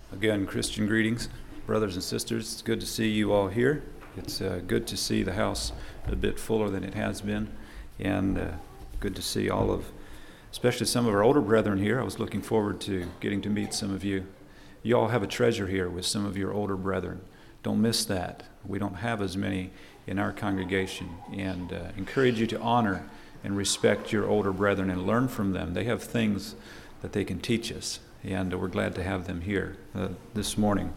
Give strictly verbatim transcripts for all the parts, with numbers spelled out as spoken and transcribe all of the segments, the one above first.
Again, Christian greetings, brothers and sisters. It's good to see you all here. It's uh, good to see the house a bit fuller than it has been, and uh, good to see all of, especially some of our older brethren here. I was looking forward to getting to meet some of you. You all have a treasure here with some of your older brethren. Don't miss that. We don't have as many in our congregation, and uh, encourage you to honor and respect your older brethren and learn from them. They have things that they can teach us, and we're glad to have them here uh, this morning.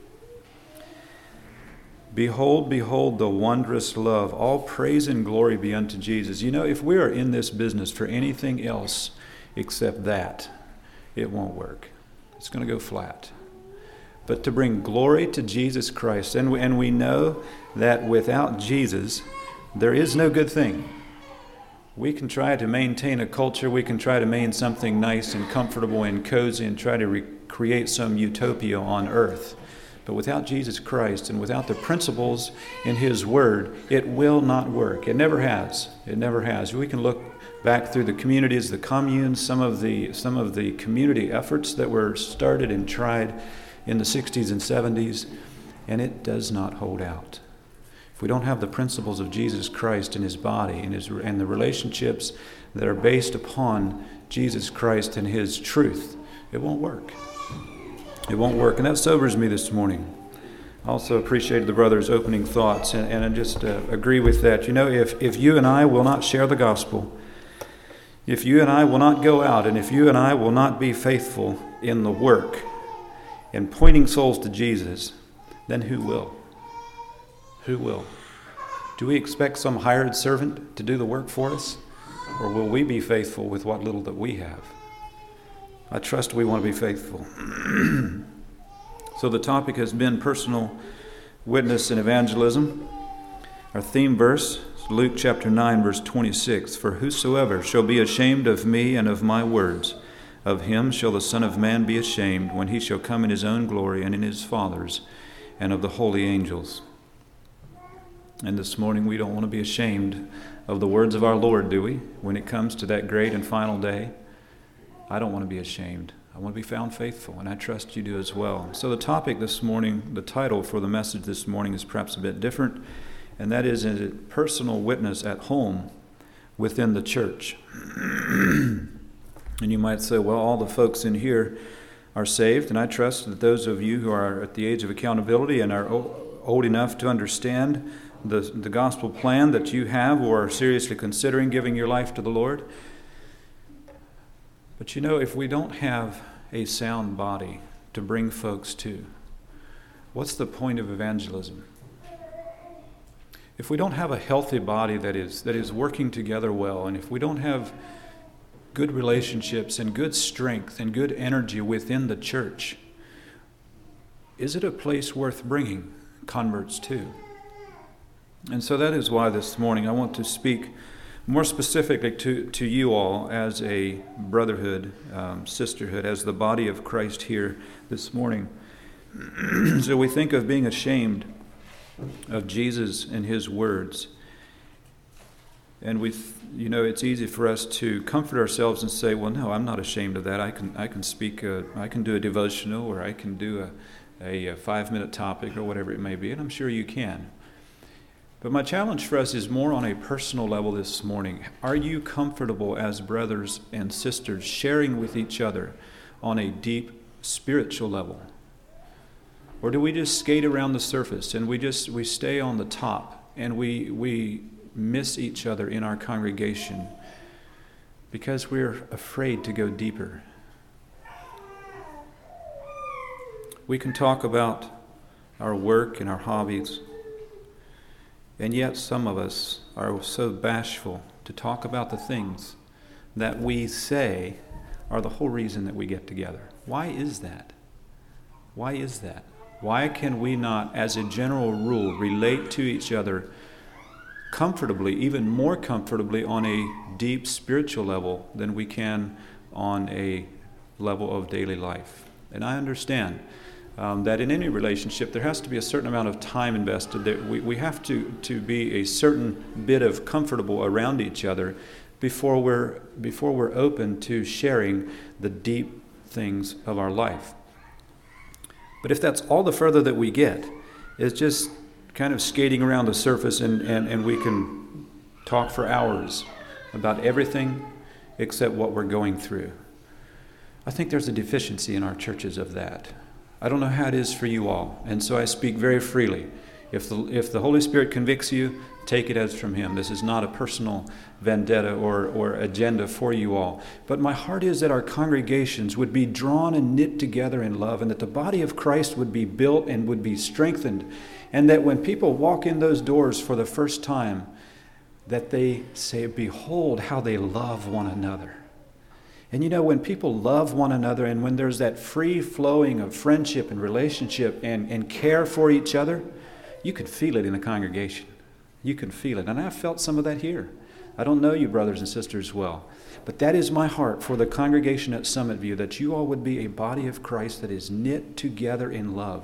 Behold, behold the wondrous love. All praise and glory be unto Jesus. You know, if we are in this business for anything else except that, it won't work. It's going to go flat. But to bring glory to Jesus Christ, and we, and we know that without Jesus, there is no good thing. We can try to maintain a culture, we can try to maintain something nice and comfortable and cozy and try to recreate some utopia on earth. But without Jesus Christ and without the principles in His Word, it will not work. It never has. It never has. We can look back through the communities, the communes, some of the some of the community efforts that were started and tried in the sixties and seventies, and it does not hold out. If we don't have the principles of Jesus Christ in His body and, his, and the relationships that are based upon Jesus Christ and His truth, it won't work. It won't work. And that sobers me this morning. I also appreciated the brother's opening thoughts, and, and I just uh, agree with that. You know, if, if you and I will not share the gospel, if you and I will not go out, and if you and I will not be faithful in the work and pointing souls to Jesus, then who will? Who will? Do we expect some hired servant to do the work for us? Or will we be faithful with what little that we have? I trust we want to be faithful. So the topic has been personal witness and evangelism. Our theme verse is Luke chapter nine, verse twenty-six. For whosoever shall be ashamed of me and of my words, of him shall the Son of Man be ashamed when he shall come in his own glory and in his Father's and of the holy angels. And this morning we don't want to be ashamed of the words of our Lord, do we? When it comes to that great and final day, I don't want to be ashamed. I want to be found faithful, and I trust you do as well. So the topic this morning, the title for the message this morning is perhaps a bit different, and that is a personal witness at home within the church. And you might say, well, all the folks in here are saved, and I trust that those of you who are at the age of accountability and are old enough to understand the, the gospel plan that you have or are seriously considering giving your life to the Lord. But you know, if we don't have a sound body to bring folks to, what's the point of evangelism? If we don't have a healthy body that is that is working together well, and if we don't have good relationships and good strength and good energy within the church, is it a place worth bringing converts to? And so that is why this morning I want to speak more specifically to, to you all as a brotherhood, um, sisterhood, as the body of Christ here this morning. So we think of being ashamed of Jesus and His words. And we, you know, it's easy for us to comfort ourselves and say, well, no, I'm not ashamed of that. I can I can speak, a, I can do a devotional, or I can do a, a five-minute topic or whatever it may be, and I'm sure you can. But my challenge for us is more on a personal level this morning. Are you comfortable as brothers and sisters sharing with each other on a deep spiritual level? Or do we just skate around the surface and we just we stay on the top and we we miss each other in our congregation because we're afraid to go deeper? We can talk about our work and our hobbies, and yet some of us are so bashful to talk about the things that we say are the whole reason that we get together. Why is that? Why is that? Why can we not, as a general rule, relate to each other comfortably, even more comfortably on a deep spiritual level than we can on a level of daily life? And I understand Um, that in any relationship there has to be a certain amount of time invested. That we, we have to, to be a certain bit of comfortable around each other before we're before we're open to sharing the deep things of our life. But if that's all the further that we get, it's just kind of skating around the surface and, and, and we can talk for hours about everything except what we're going through. I think there's a deficiency in our churches of that. I don't know how it is for you all, and so I speak very freely. If the, if the Holy Spirit convicts you, take it as from Him. This is not a personal vendetta or, or agenda for you all. But my heart is that our congregations would be drawn and knit together in love, and that the body of Christ would be built and would be strengthened, and that when people walk in those doors for the first time, that they say, behold how they love one another. And you know, when people love one another and when there's that free flowing of friendship and relationship and, and care for each other, you can feel it in the congregation. You can feel it. And I've felt some of that here. I don't know you brothers and sisters well, but that is my heart for the congregation at Summit View, that you all would be a body of Christ that is knit together in love.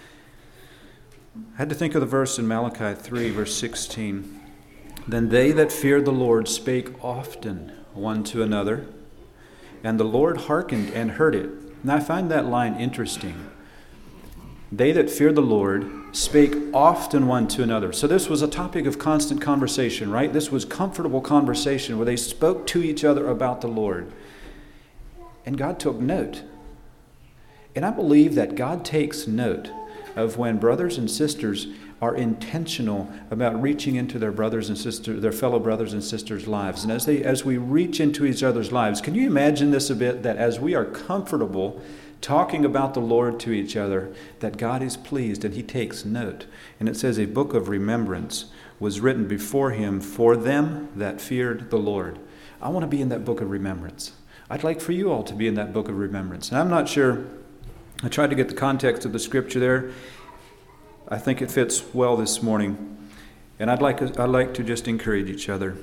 I had to think of the verse in Malachi three, verse sixteen. Then they that feared the Lord spake often one to another, and the Lord hearkened and heard it. Now I find that line interesting. They that feared the Lord spake often one to another. So this was a topic of constant conversation, right? This was comfortable conversation where they spoke to each other about the Lord. And God took note. And I believe that God takes note of when brothers and sisters are intentional about reaching into their brothers and sisters, their fellow brothers and sisters' lives. And as they, as we reach into each other's lives, can you imagine this a bit, that as we are comfortable talking about the Lord to each other, that God is pleased and He takes note. And it says a book of remembrance was written before Him for them that feared the Lord. I want to be in that book of remembrance. I'd like for you all to be in that book of remembrance. And I'm not sure, I tried to get the context of the scripture there. I think it fits well this morning. And I'd like, I'd like to just encourage each other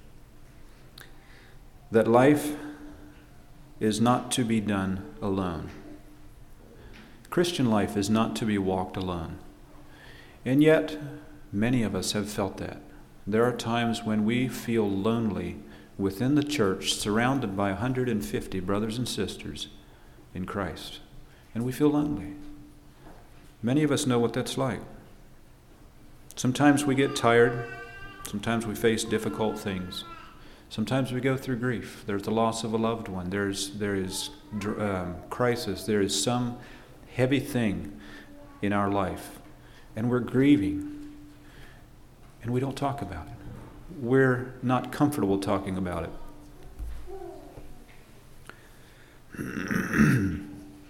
that life is not to be done alone. Christian life is not to be walked alone. And yet, many of us have felt that. There are times when we feel lonely within the church, surrounded by one hundred fifty brothers and sisters in Christ. And we feel lonely. Many of us know what that's like. Sometimes we get tired. Sometimes we face difficult things. Sometimes we go through grief. There's the loss of a loved one. There's there is um, crisis. There is some heavy thing in our life, and we're grieving, and we don't talk about it. We're not comfortable talking about it.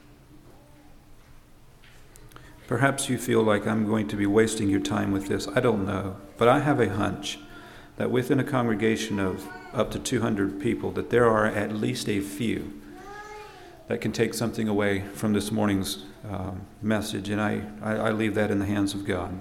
Perhaps you feel like I'm going to be wasting your time with this. I don't know, but I have a hunch that within a congregation of up to two hundred people, that there are at least a few that can take something away from this morning's uh, message, and I, I, I leave that in the hands of God.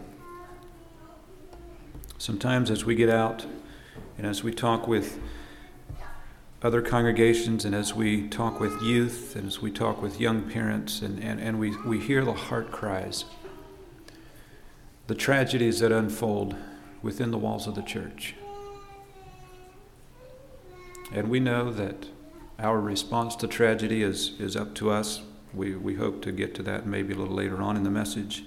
Sometimes as we get out and as we talk with other congregations and as we talk with youth and as we talk with young parents and, and, and we, we hear the heart cries, the tragedies that unfold within the walls of the church. And we know that our response to tragedy is, is up to us. We, we hope to get to that maybe a little later on in the message.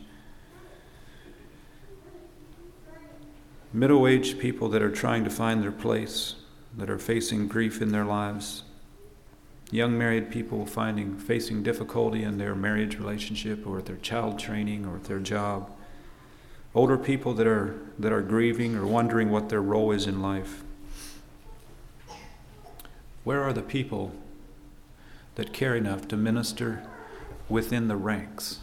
Middle-aged people that are trying to find their place, that are facing grief in their lives. Young married people finding facing difficulty in their marriage relationship or with their child training or with their job. Older people that are that are grieving or wondering what their role is in life. Where are the people that care enough to minister within the ranks?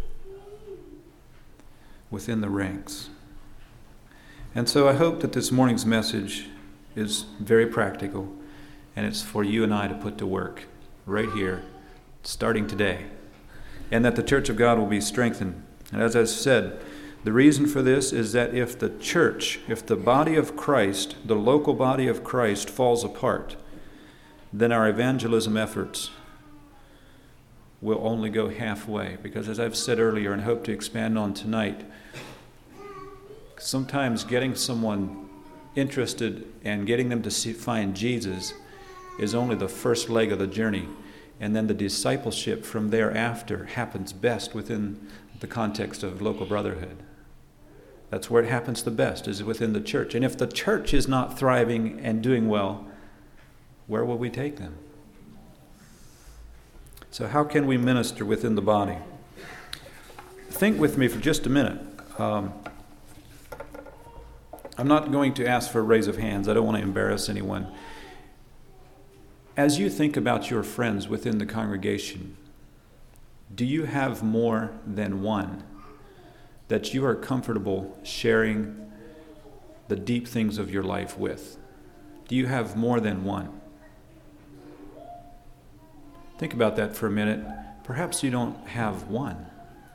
Within the ranks. And so I hope that this morning's message is very practical, and it's for you and I to put to work right here, starting today, and that the Church of God will be strengthened. And as I said, the reason for this is that if the church, if the body of Christ, the local body of Christ falls apart, then our evangelism efforts will only go halfway. Because as I've said earlier and hope to expand on tonight, sometimes getting someone interested and getting them to see, find Jesus is only the first leg of the journey. And then the discipleship from thereafter happens best within the context of local brotherhood. That's where it happens the best, is within the church. And if the church is not thriving and doing well, where will we take them? So how can we minister within the body? Think with me for just a minute. Um, I'm not going to ask for a raise of hands. I don't want to embarrass anyone. As you think about your friends within the congregation, do you have more than one that you are comfortable sharing the deep things of your life with? Do you have more than one? Think about that for a minute. Perhaps you don't have one.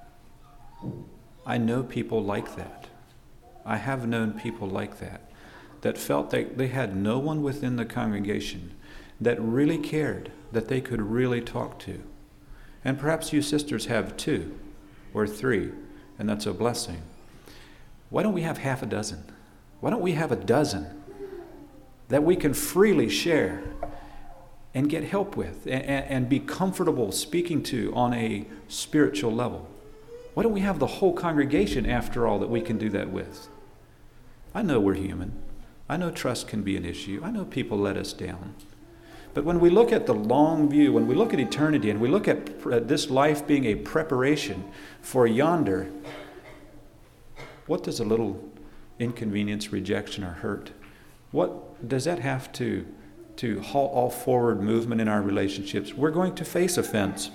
I know people like that. I have known people like that, that felt that they had no one within the congregation that really cared, that they could really talk to. And perhaps you sisters have two or three, and that's a blessing. Why don't we have half a dozen? Why don't we have a dozen that we can freely share and get help with and, and be comfortable speaking to on a spiritual level? Why don't we have the whole congregation, after all, that we can do that with? I know we're human. I know trust can be an issue. I know people let us down. But when we look at the long view, when we look at eternity, and we look at this life being a preparation for yonder, what does a little inconvenience, rejection, or hurt, what does that have to, to halt all forward movement in our relationships? We're going to face offense.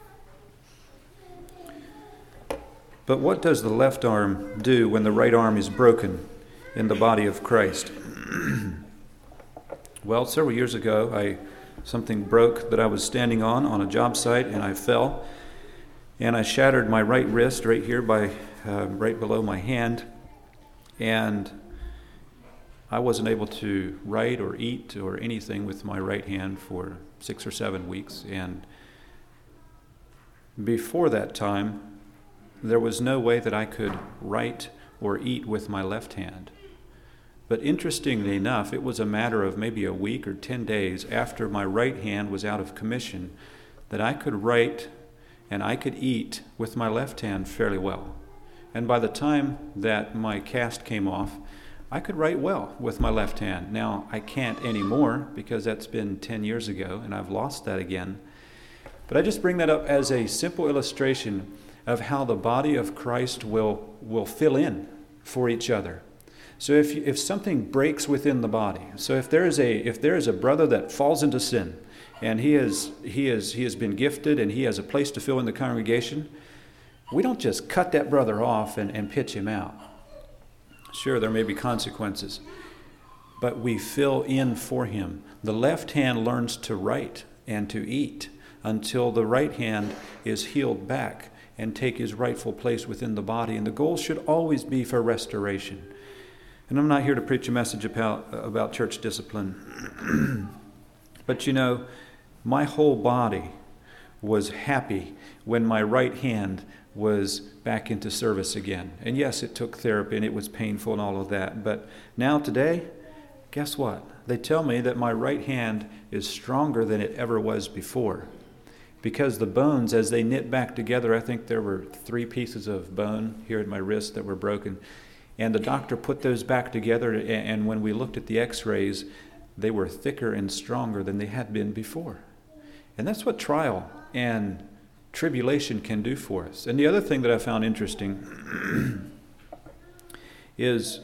But what does the left arm do when the right arm is broken in the body of Christ? Well, several years ago, I something broke that I was standing on on a job site, and I fell, and I shattered my right wrist right here, by uh, right below my hand, and I wasn't able to write or eat or anything with my right hand for six or seven weeks. And before that time, there was no way that I could write or eat with my left hand. But interestingly enough, it was a matter of maybe a week or ten days after my right hand was out of commission that I could write and I could eat with my left hand fairly well. And by the time that my cast came off, I could write well with my left hand. Now, I can't anymore because that's been ten years ago and I've lost that again. But I just bring that up as a simple illustration of how the body of Christ will, will fill in for each other. So if if something breaks within the body, so if there is a if there is a brother that falls into sin, and he is he is he has been gifted and he has a place to fill in the congregation, we don't just cut that brother off and, and pitch him out. Sure, there may be consequences, but we fill in for him. The left hand learns to write and to eat until the right hand is healed back and take his rightful place within the body. And the goal should always be for restoration. And I'm not here to preach a message about, about church discipline. But you know, my whole body was happy when my right hand was back into service again. And yes, it took therapy and it was painful and all of that. But now today, guess what? They tell me that my right hand is stronger than it ever was before. Because the bones, as they knit back together, I think there were three pieces of bone here in my wrist that were broken. And the doctor put those back together, and when we looked at the x-rays, they were thicker and stronger than they had been before. And that's what trial and tribulation can do for us. And the other thing that I found interesting is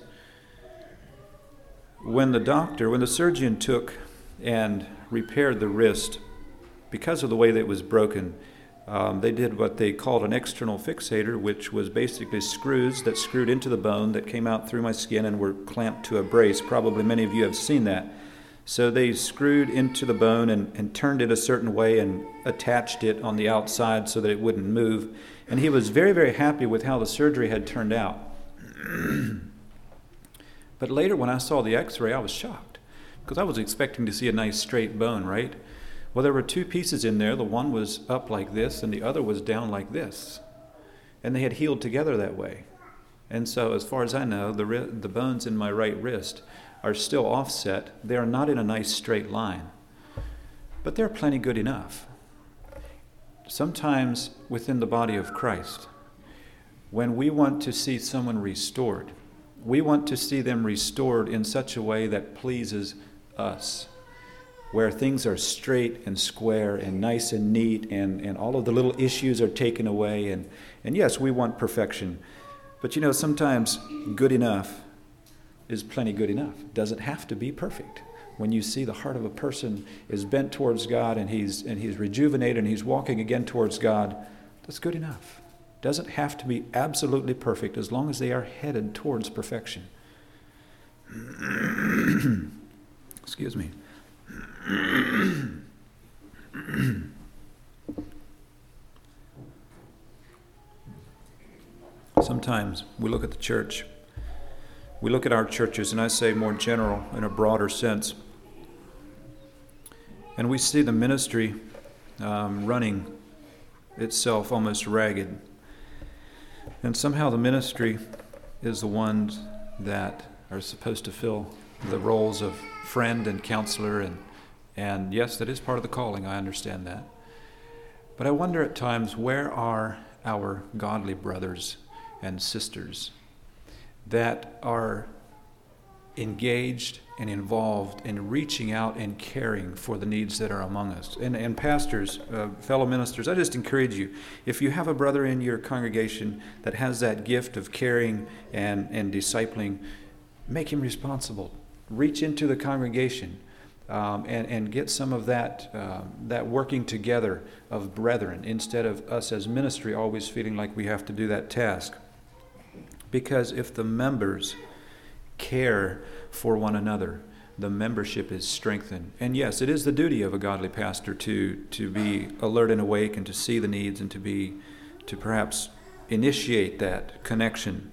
when the doctor, when the surgeon took and repaired the wrist, because of the way that it was broken, Um, they did what they called an external fixator, which was basically screws that screwed into the bone that came out through my skin and were clamped to a brace. Probably many of you have seen that. So they screwed into the bone and, and turned it a certain way and attached it on the outside so that it wouldn't move. And he was very, very happy with how the surgery had turned out. But later when I saw the x-ray, I was shocked because I was expecting to see a nice straight bone, right? Well, there were two pieces in there. The one was up like this and the other was down like this. And they had healed together that way. And so as far as I know, the the bones in my right wrist are still offset. They are not in a nice straight line. But they're plenty good enough. sometimes within the body of Christ, when we want to see someone restored, we want to see them restored in such a way that pleases us, where things are straight and square and nice and neat, and, and all of the little issues are taken away. And, and yes, we want perfection. But you know, sometimes good enough is plenty good enough. It doesn't have to be perfect. When you see the heart of a person is bent towards God, and he's and he's rejuvenated and he's walking again towards God, that's good enough. It doesn't have to be absolutely perfect as long as they are headed towards perfection. Excuse me. Sometimes we look at the church, we look at our churches, and I say more general, in a broader sense, and we see the ministry um, running itself almost ragged. And somehow the ministry is the ones that are supposed to fill the roles of friend and counselor, and and yes, that is part of the calling, I understand that. But I wonder at times, where are our godly brothers and sisters that are engaged and involved in reaching out and caring for the needs that are among us? And, and pastors, uh, fellow ministers, I just encourage you, if you have a brother in your congregation that has that gift of caring and, and discipling, make him responsible. Reach into the congregation um, and, and get some of that, uh, that working together of brethren, instead of us as ministry always feeling like we have to do that task. Because if the members care for one another, the membership is strengthened. And yes, it is the duty of a godly pastor to to be alert and awake, and to see the needs, and to be to perhaps initiate that connection.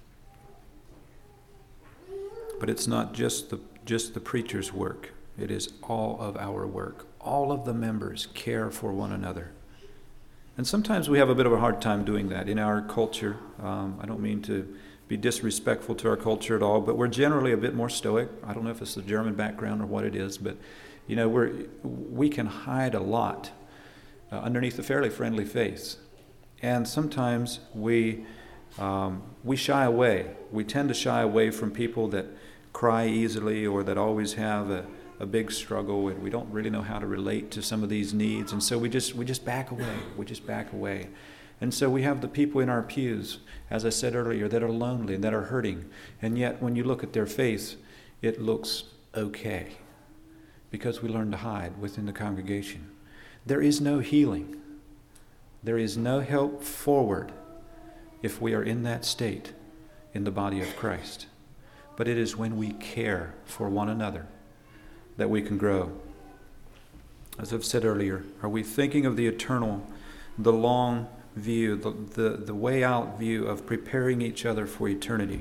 But it's not just the just the preacher's work. It is all of our work. All of the members care for one another. And sometimes we have a bit of a hard time doing that in our culture. Um, I don't mean to be disrespectful to our culture at all, but we're generally a bit more stoic. I don't know if it's the German background or what it is, but you know, we're we can hide a lot uh, underneath a fairly friendly face, and sometimes we um, we shy away. We tend to shy away from people that cry easily, or that always have a, a big struggle, and we don't really know how to relate to some of these needs, and so we just we just back away. We just back away. And so we have the people in our pews, as I said earlier, that are lonely and that are hurting. And yet when you look at their face, it looks okay, because we learn to hide within the congregation. There is no healing. There is no help forward if we are in that state in the body of Christ. But it is when we care for one another that we can grow. As I've said earlier, are we thinking of the eternal, the long view, the, the, the way out view of preparing each other for eternity?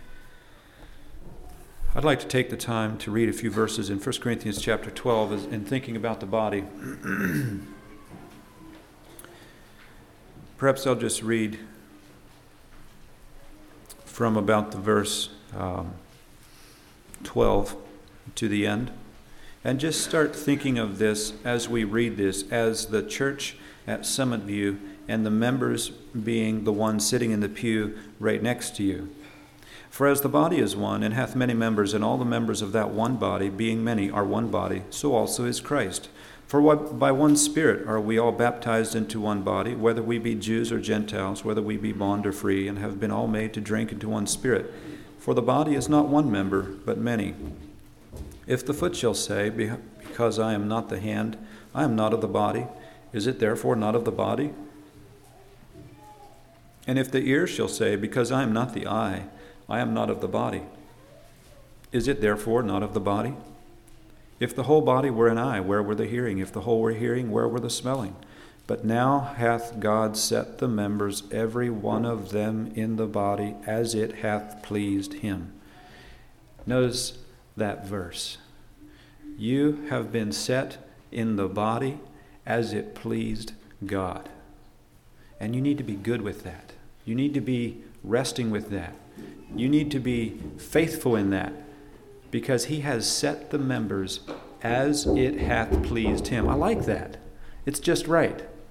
I'd like to take the time to read a few verses in First Corinthians chapter twelve as, in thinking about the body. Perhaps I'll just read from about the verse um, twelve to the end, and just start thinking of this as we read this, as the church at Summit View, and the members being the ones sitting in the pew right next to you. For as the body is one, and hath many members, and all the members of that one body, being many, are one body, so also is Christ. For what, by one Spirit are we all baptized into one body, whether we be Jews or Gentiles, whether we be bond or free, and have been all made to drink into one Spirit. For the body is not one member, but many. If the foot shall say, because I am not the hand, I am not of the body, is it therefore not of the body? And if the ear shall say, because I am not the eye, I am not of the body, is it therefore not of the body? If the whole body were an eye, where were the hearing? If the whole were hearing, where were the smelling? But now hath God set the members, every one of them, in the body, as it hath pleased him. Notice that verse. You have been set in the body as it pleased God. And you need to be good with that. You need to be resting with that. You need to be faithful in that, because he has set the members as it hath pleased him. I like that. It's just right.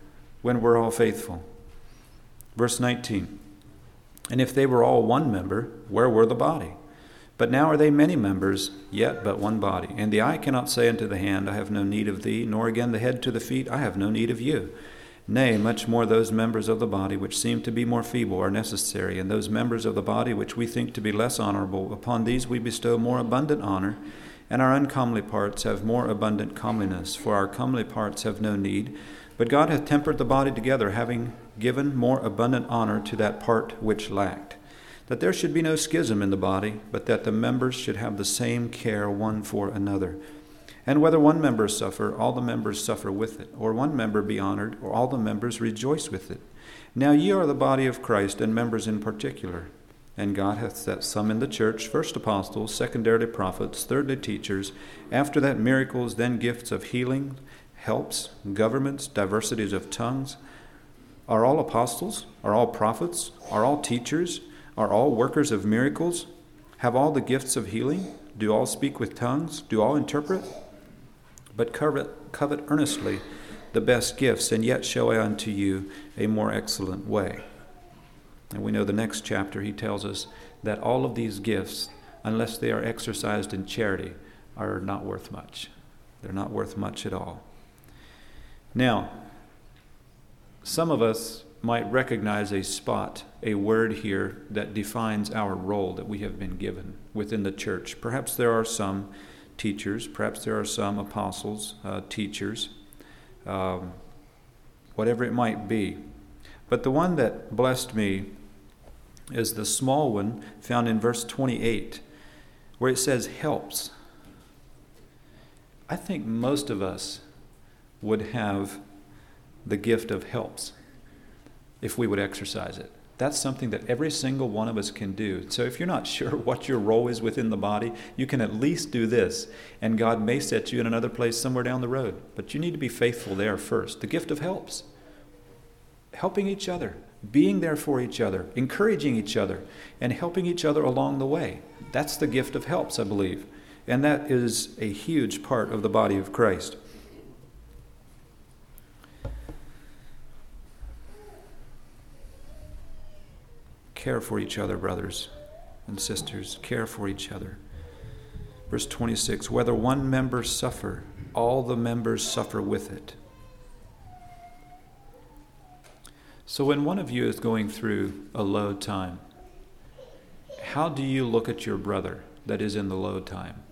when we're all faithful. Verse nineteen, and if they were all one member, where were the body? But now are they many members, yet but one body. And the eye cannot say unto the hand, I have no need of thee, nor again the head to the feet, I have no need of you. Nay, much more those members of the body which seem to be more feeble are necessary, and those members of the body which we think to be less honorable, upon these we bestow more abundant honor, and our uncomely parts have more abundant comeliness. For our comely parts have no need, but God hath tempered the body together, having given more abundant honor to that part which lacked, that there should be no schism in the body, but that the members should have the same care one for another. And whether one member suffer, all the members suffer with it, or one member be honored, or all the members rejoice with it. Now ye are the body of Christ, and members in particular. And God hath set some in the church, first apostles, secondarily prophets, thirdly teachers, after that miracles, then gifts of healing, helps, governments, diversities of tongues. Are all apostles? Are all prophets? Are all teachers? Are all workers of miracles? Have all the gifts of healing? Do all speak with tongues? Do all interpret? But covet, covet earnestly the best gifts, and yet show I unto you a more excellent way. And we know the next chapter he tells us that all of these gifts, unless they are exercised in charity, are not worth much. They're not worth much at all. Now, some of us might recognize a spot, a word here that defines our role that we have been given within the church. Perhaps there are some teachers, perhaps there are some apostles, uh, teachers, um, whatever it might be. But the one that blessed me is the small one found in verse twenty-eight, where it says helps. I think most of us would have the gift of helps if we would exercise it. That's something that every single one of us can do. So if you're not sure what your role is within the body, you can at least do this. And God may set you in another place somewhere down the road. But you need to be faithful there first. The gift of helps. Helping each other. Being there for each other. Encouraging each other. And helping each other along the way. That's the gift of helps, I believe. And that is a huge part of the body of Christ. Care for each other, brothers and sisters. Care for each other. Verse twenty-six, whether one member suffer, all the members suffer with it. So when one of you is going through a low time, how do you look at your brother that is in the low time?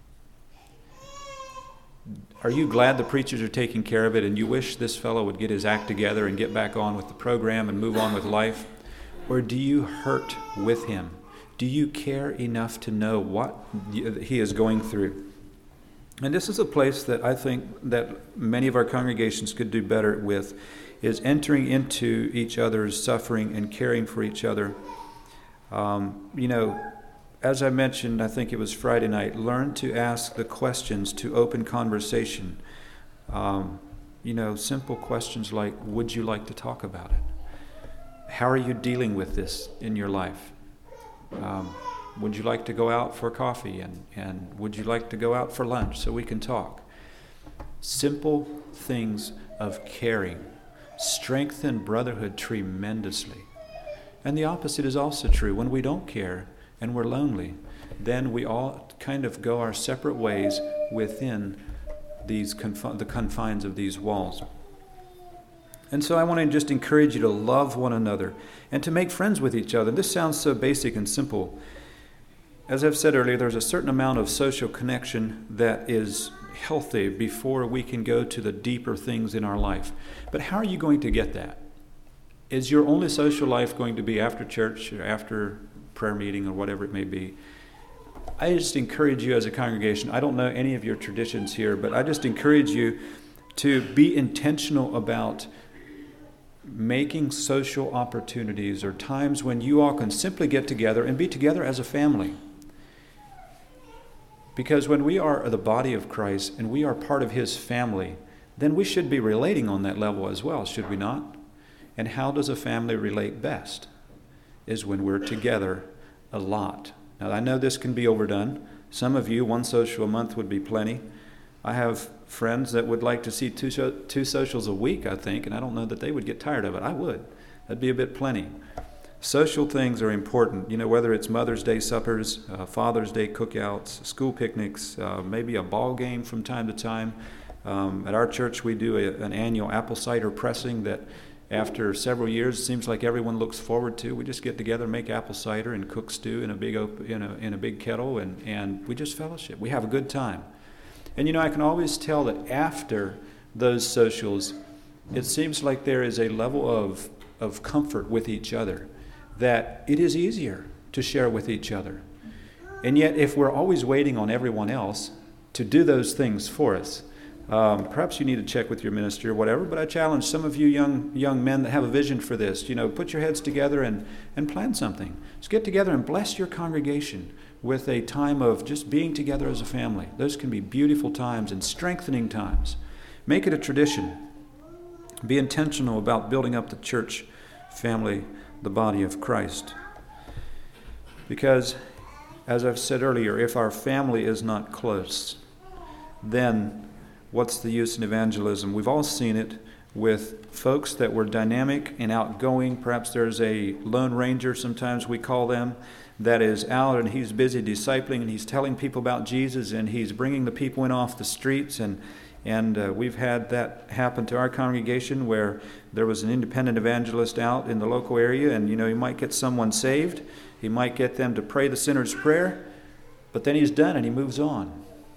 Are you glad the preachers are taking care of it and you wish this fellow would get his act together and get back on with the program and move on with life? Or do you hurt with him? Do you care enough to know what he is going through? And this is a place that I think that many of our congregations could do better with, is entering into each other's suffering and caring for each other. Um, you know, as I mentioned, I think it was Friday night, learn to ask the questions to open conversation. Um, you know, simple questions like, would you like to talk about it? How are you dealing with this in your life? Um, would you like to go out for coffee? And, and would you like to go out for lunch so we can talk? Simple things of caring strengthen brotherhood tremendously. And the opposite is also true. When we don't care and we're lonely, then we all kind of go our separate ways within these confi- the confines of these walls. And so I want to just encourage you to love one another and to make friends with each other. This sounds so basic and simple. As I've said earlier, there's a certain amount of social connection that is healthy before we can go to the deeper things in our life. But how are you going to get that? Is your only social life going to be after church or after prayer meeting or whatever it may be? I just encourage you as a congregation, I don't know any of your traditions here, but I just encourage you to be intentional about making social opportunities or times when you all can simply get together and be together as a family. Because when we are the body of Christ and we are part of His family, then we should be relating on that level as well, should we not? And how does a family relate best? Is when we're together a lot. Now, I know this can be overdone. Some of you, one social a month would be plenty. I have friends that would like to see two, show, two socials a week, I think, and I don't know that they would get tired of it. I would. That'd be a bit plenty. Social things are important, you know, whether it's Mother's Day suppers, uh, Father's Day cookouts, school picnics, uh, maybe a ball game from time to time. Um, at our church, we do a, an annual apple cider pressing that after several years, it seems like everyone looks forward to. We just get together, make apple cider, and cook stew in a big op- in a in a big kettle, and, and we just fellowship. We have a good time. And you know, I can always tell that after those socials, it seems like there is a level of of comfort with each other, that it is easier to share with each other. And yet, if we're always waiting on everyone else to do those things for us, Um, perhaps you need to check with your ministry or whatever, but I challenge some of you young young men that have a vision for this, you know, put your heads together and, and plan something. Just get together and bless your congregation with a time of just being together as a family. Those can be beautiful times and strengthening times. Make it a tradition. Be intentional about building up the church family, the body of Christ. Because, as I've said earlier, if our family is not close, then what's the use in evangelism? We've all seen it with folks that were dynamic and outgoing. Perhaps there's a lone ranger, sometimes we call them, that is out and he's busy discipling and he's telling people about Jesus and he's bringing the people in off the streets. And and uh, we've had that happen to our congregation where there was an independent evangelist out in the local area, and you know, he might get someone saved. He might get them to pray the sinner's prayer, but then he's done and he moves on.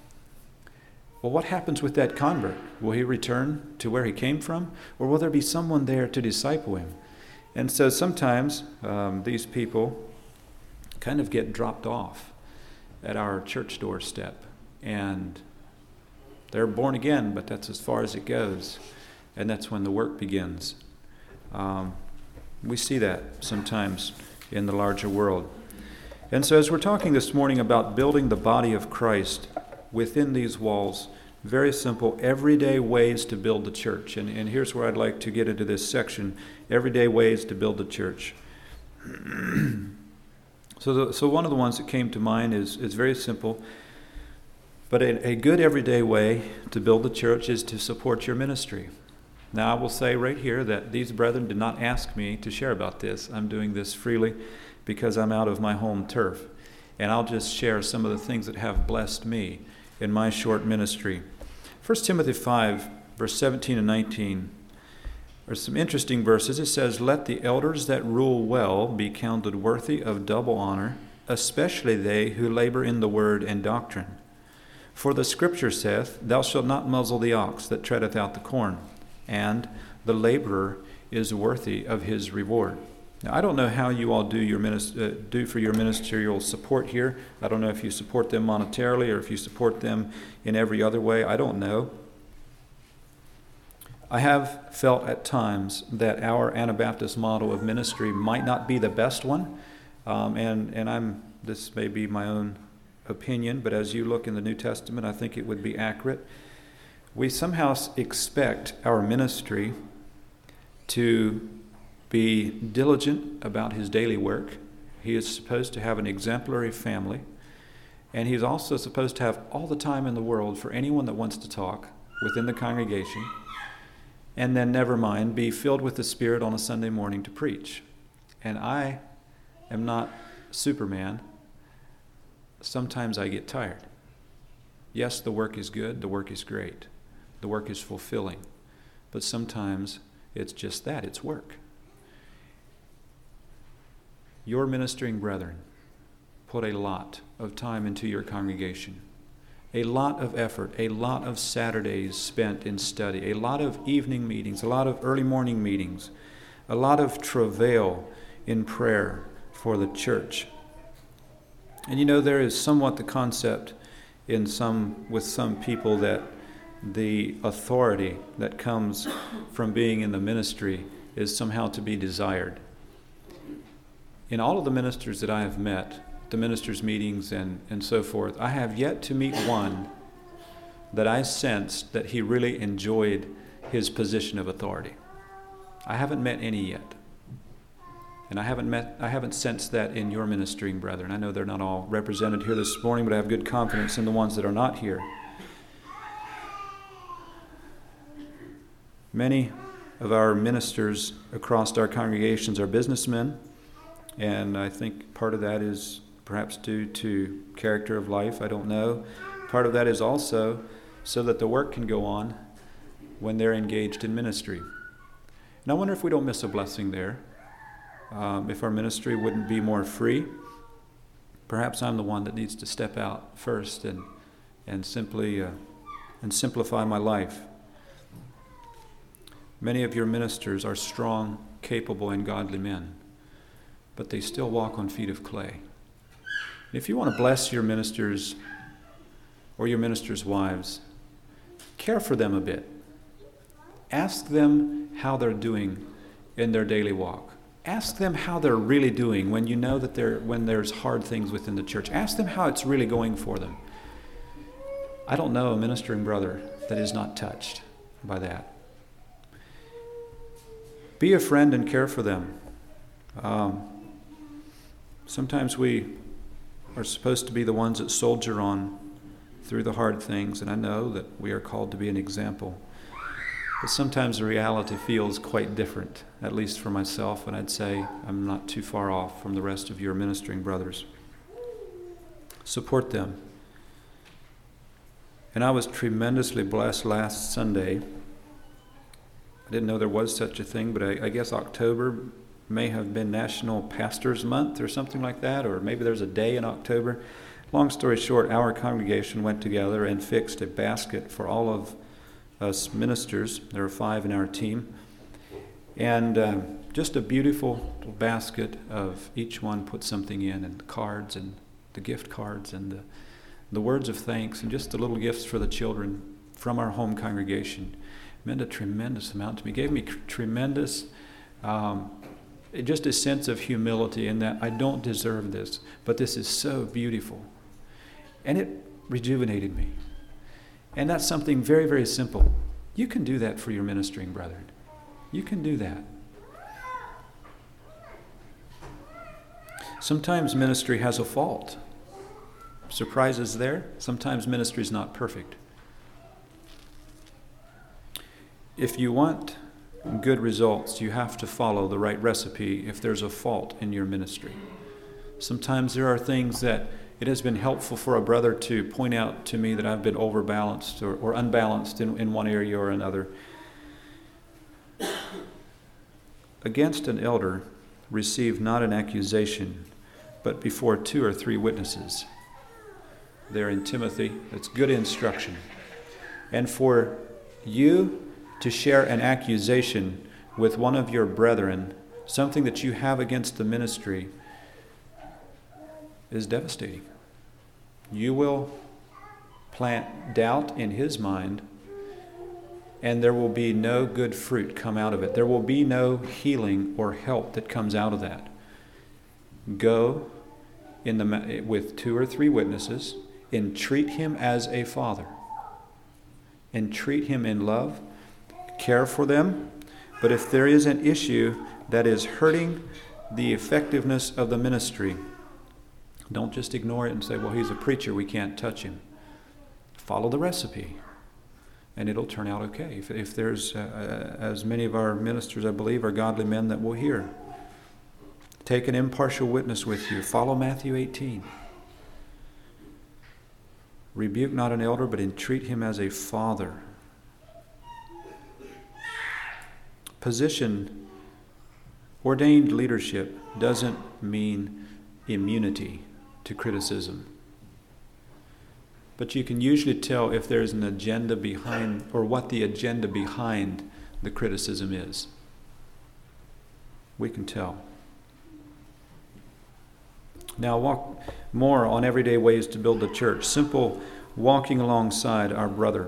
Well, what happens with that convert? Will he return to where he came from? Or will there be someone there to disciple him? And so sometimes um, these people kind of get dropped off at our church doorstep. And they're born again, but that's as far as it goes. And that's when the work begins. Um, we see that sometimes in the larger world. And so as we're talking this morning about building the body of Christ within these walls, very simple, everyday ways to build the church. And, and here's where I'd like to get into this section, everyday ways to build the church. so, the, so one of the ones that came to mind is, is very simple, but a, a good everyday way to build the church is to support your ministry. Now, I will say right here that these brethren did not ask me to share about this. I'm doing this freely because I'm out of my home turf. And I'll just share some of the things that have blessed me in my short ministry. First Timothy five, verse seventeen and nineteen, are some interesting verses. It says, "Let the elders that rule well be counted worthy of double honor, especially they who labor in the word and doctrine. For the scripture saith, Thou shalt not muzzle the ox that treadeth out the corn, and the laborer is worthy of his reward." Now, I don't know how you all do your minist- uh, do for your ministerial support here. I don't know if you support them monetarily or if you support them in every other way. I don't know. I have felt at times that our Anabaptist model of ministry might not be the best one, um, and and I'm this may be my own opinion, but as you look in the New Testament, I think it would be accurate. We somehow expect our ministry to be diligent about his daily work. He is supposed to have an exemplary family, and he's also supposed to have all the time in the world for anyone that wants to talk within the congregation, and then never mind, be filled with the Spirit on a Sunday morning to preach. And I am not Superman. Sometimes I get tired. Yes, the work is good, the work is great, the work is fulfilling, but sometimes it's just that, it's work. Your ministering brethren put a lot of time into your congregation, a lot of effort, a lot of Saturdays spent in study, a lot of evening meetings, a lot of early morning meetings, a lot of travail in prayer for the church. And you know, there is somewhat the concept in some with some people that the authority that comes from being in the ministry is somehow to be desired. In all of the ministers that I have met, the ministers' meetings and, and so forth, I have yet to meet one that I sensed that he really enjoyed his position of authority. I haven't met any yet. And I haven't met, I haven't sensed that in your ministering brethren. I know they're not all represented here this morning, but I have good confidence in the ones that are not here. Many of our ministers across our congregations are businessmen, and I think part of that is perhaps due to character of life, I don't know. Part of that is also so that the work can go on when they're engaged in ministry. And I wonder if we don't miss a blessing there. Um, if our ministry wouldn't be more free, perhaps I'm the one that needs to step out first and and simply uh, and simplify my life. Many of your ministers are strong, capable, and godly men, but they still walk on feet of clay. If you want to bless your ministers or your ministers' wives, care for them a bit. Ask them how they're doing in their daily walk. Ask them how they're really doing when you know that they're when there's hard things within the church. Ask them how it's really going for them. I don't know a ministering brother that is not touched by that. Be a friend and care for them. Um, sometimes we are supposed to be the ones that soldier on through the hard things, and I know that we are called to be an example. But sometimes the reality feels quite different, at least for myself, and I'd say I'm not too far off from the rest of your ministering brothers. Support them. And I was tremendously blessed last Sunday. I didn't know there was such a thing, but I, I guess October may have been National Pastors Month or something like that, or maybe there's a day in October. Long story short, our congregation went together and fixed a basket for all of us ministers. There are five in our team. And uh, just a beautiful little basket of each one put something in, and the cards and the gift cards and the, the words of thanks and just the little gifts for the children from our home congregation. It meant a tremendous amount to me. It gave me tremendous, um, just a sense of humility in that I don't deserve this, but this is so beautiful. And it rejuvenated me. And that's something very, very simple. You can do that for your ministering brethren. You can do that. Sometimes ministry has a fault. Surprises there. Sometimes ministry is not perfect. If you want good results, you have to follow the right recipe if there's a fault in your ministry. Sometimes there are things that it has been helpful for a brother to point out to me that I've been overbalanced or, or unbalanced in, in one area or another. Against an elder, receive not an accusation, but before two or three witnesses. There in Timothy, that's good instruction. And for you to share an accusation with one of your brethren, something that you have against the ministry, is devastating. You will plant doubt in his mind, and there will be no good fruit come out of it. There will be no healing or help that comes out of that. Go in the with two or three witnesses, entreat him as a father. Entreat him in love, care for them. But if there is an issue that is hurting the effectiveness of the ministry, don't just ignore it and say, well, he's a preacher, we can't touch him. Follow the recipe, and it'll turn out okay. If, if there's, uh, as many of our ministers, I believe, are godly men that will hear. Take an impartial witness with you. Follow Matthew eighteen. Rebuke not an elder, but entreat him as a father. Position, ordained leadership doesn't mean immunity to criticism. But you can usually tell if there's an agenda behind, or what the agenda behind the criticism is. We can tell. Now, walk more on everyday ways to build the church. Simple walking alongside our brother.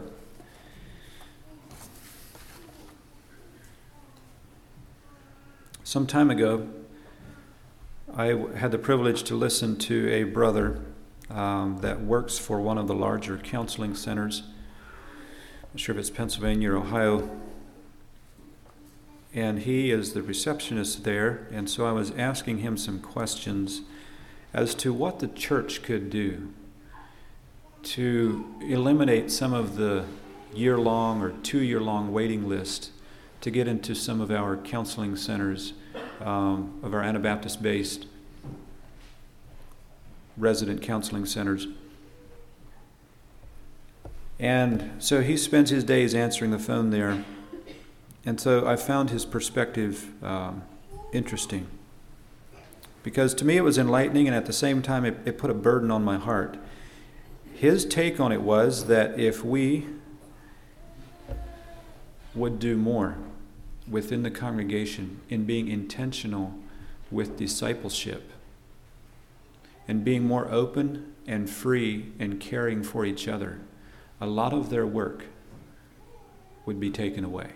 Some time ago, I had the privilege to listen to a brother um, that works for one of the larger counseling centers. I'm not sure if it's Pennsylvania or Ohio. And he is the receptionist there, and so I was asking him some questions as to what the church could do to eliminate some of the year-long or two-year-long waiting list to get into some of our counseling centers, um, of our Anabaptist-based resident counseling centers. And so he spends his days answering the phone there. And so I found his perspective um, interesting. Because to me it was enlightening, and at the same time it, it put a burden on my heart. His take on it was that if we would do more within the congregation in being intentional with discipleship and being more open and free and caring for each other, a lot of their work would be taken away.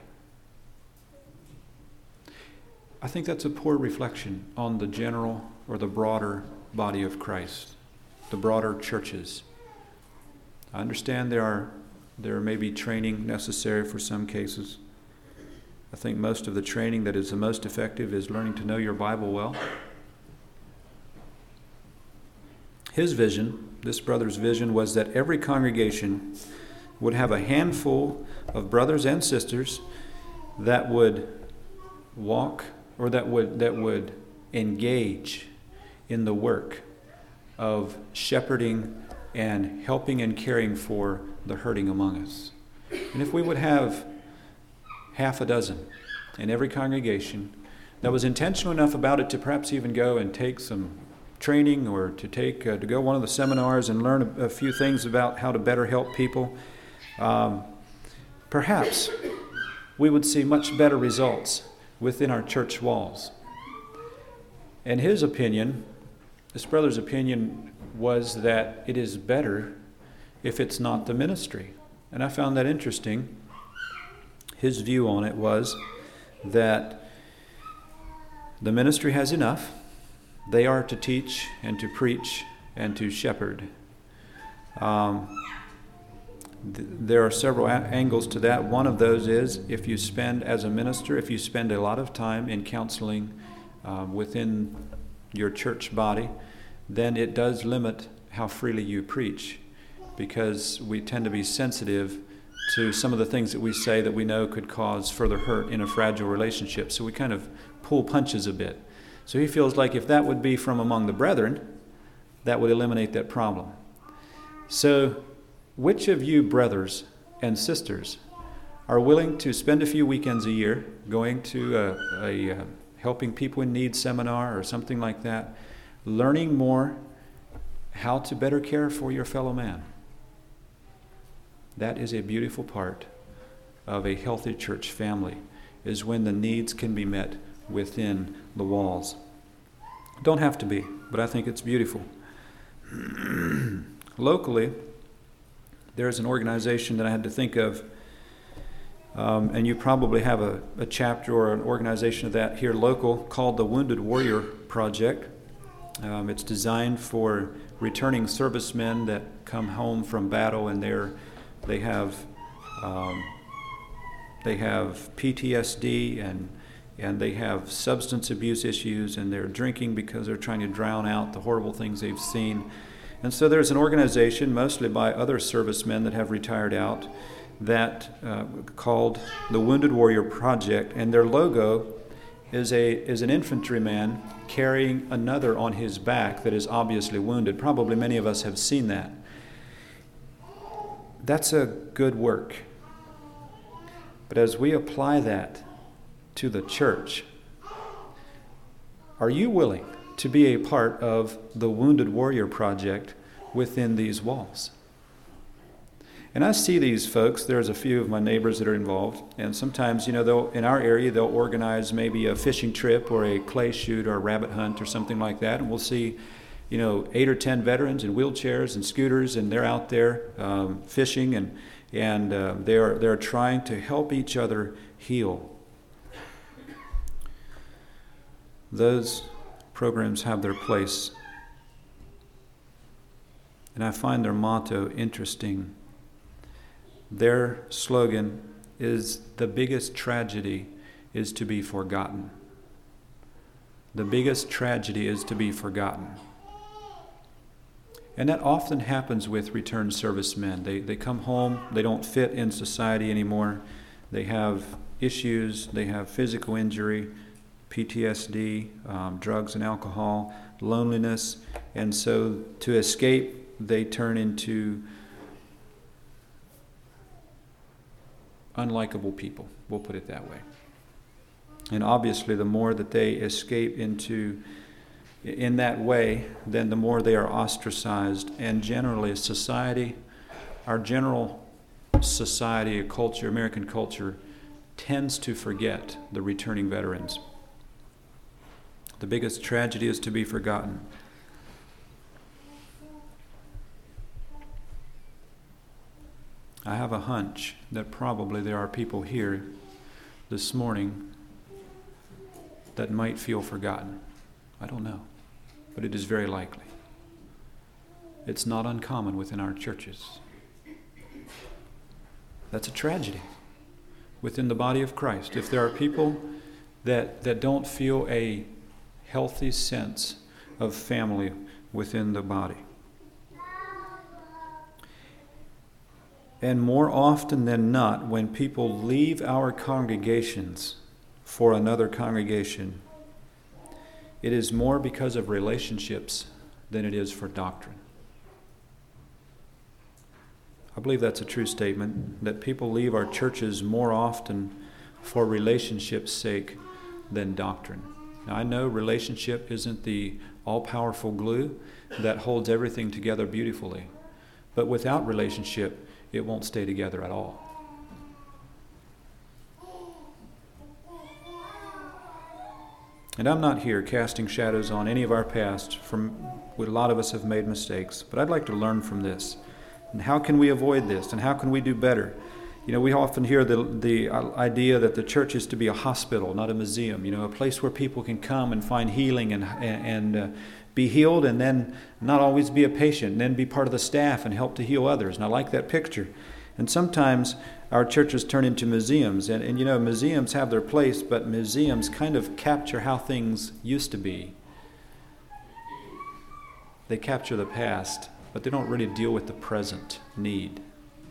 I think that's a poor reflection on the general or the broader body of Christ, the broader churches. I understand there are there may be training necessary for some cases. I think most of the training that is the most effective is learning to know your Bible well. His vision, this brother's vision, was that every congregation would have a handful of brothers and sisters that would walk or that would that would engage in the work of shepherding and helping and caring for the hurting among us. And if we would have half a dozen in every congregation that was intentional enough about it to perhaps even go and take some training or to take uh, to go one of the seminars and learn a, a few things about how to better help people, um, perhaps we would see much better results within our church walls. And his opinion, this brother's opinion, was that it is better if it's not the ministry. And I found that interesting. His view on it was that the ministry has enough. They are to teach and to preach and to shepherd. Um, th- there are several a- angles to that. One of those is if you spend, as a minister, if you spend a lot of time in counseling um, within your church body, then it does limit how freely you preach, because we tend to be sensitive to some of the things that we say that we know could cause further hurt in a fragile relationship. So we kind of pull punches a bit. So he feels like if that would be from among the brethren, that would eliminate that problem. So which of you brothers and sisters are willing to spend a few weekends a year going to a, a, a helping people in need seminar or something like that, learning more how to better care for your fellow man? That is a beautiful part of a healthy church family, is when the needs can be met within the walls. Don't have to be, but I think it's beautiful. Locally, there's an organization that I had to think of, um, and you probably have a, a chapter or an organization of that here local, called the Wounded Warrior Project. Um, it's designed for returning servicemen that come home from battle, and they're they have um, they have P T S D and and they have substance abuse issues, and they're drinking because they're trying to drown out the horrible things they've seen. And so there's an organization, mostly by other servicemen that have retired out, that uh, called the Wounded Warrior Project, and their logo is a is an infantryman carrying another on his back that is obviously wounded. Probably many of us have seen that. That's a good work. But as we apply that to the church, are you willing to be a part of the Wounded Warrior Project within these walls? And I see these folks. There's a few of my neighbors that are involved, and sometimes, you know, they'll in our area they'll organize maybe a fishing trip or a clay shoot or a rabbit hunt or something like that, and we'll see, you know, eight or ten veterans in wheelchairs and scooters, and they're out there um, fishing, and and uh, they're they're trying to help each other heal. Those programs have their place, and I find their motto interesting. Their slogan is, "The biggest tragedy is to be forgotten." The biggest tragedy is to be forgotten. And that often happens with returned servicemen. They they come home, they don't fit in society anymore. They have issues, they have physical injury, P T S D, um, drugs and alcohol, loneliness, and so to escape, they turn into unlikable people, we'll put it that way. And obviously, the more that they escape into in that way, then the more they are ostracized. And generally, society, our general society, culture, American culture, tends to forget the returning veterans. The biggest tragedy is to be forgotten. I have a hunch that probably there are people here this morning that might feel forgotten. I don't know, but it is very likely. It's not uncommon within our churches. That's a tragedy within the body of Christ. If there are people that, that don't feel a healthy sense of family within the body. And more often than not, when people leave our congregations for another congregation, it is more because of relationships than it is for doctrine. I believe that's a true statement, that people leave our churches more often for relationship's sake than doctrine. Now, I know relationship isn't the all-powerful glue that holds everything together beautifully, but without relationship, it won't stay together at all. And I'm not here casting shadows on any of our past. From a lot of us have made mistakes, but I'd like to learn from this. And how can we avoid this? And how can we do better? You know, we often hear the the idea that the church is to be a hospital, not a museum. You know, a place where people can come and find healing and and uh, be healed, and then not always be a patient, and then be part of the staff and help to heal others. And I like that picture. And sometimes our churches turn into museums, and, and you know, museums have their place, but museums kind of capture how things used to be. They capture the past, but they don't really deal with the present need.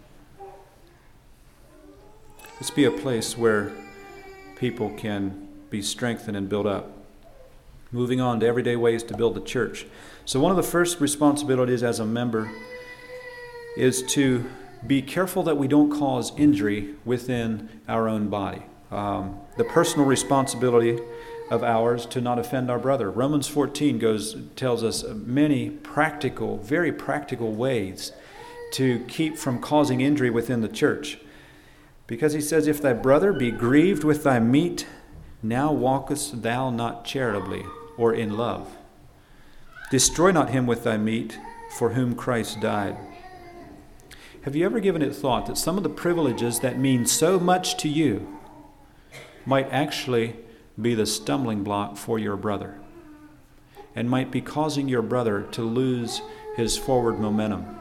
Let's be a place where people can be strengthened and built up. Moving on to everyday ways to build the church. So one of the first responsibilities as a member is to be careful that we don't cause injury within our own body. Um, the personal responsibility of ours to not offend our brother. Romans fourteen goes tells us many practical, very practical ways to keep from causing injury within the church. Because he says, if thy brother be grieved with thy meat, now walkest thou not charitably or in love. Destroy not him with thy meat, for whom Christ died. Have you ever given it thought that some of the privileges that mean so much to you might actually be the stumbling block for your brother, and might be causing your brother to lose his forward momentum?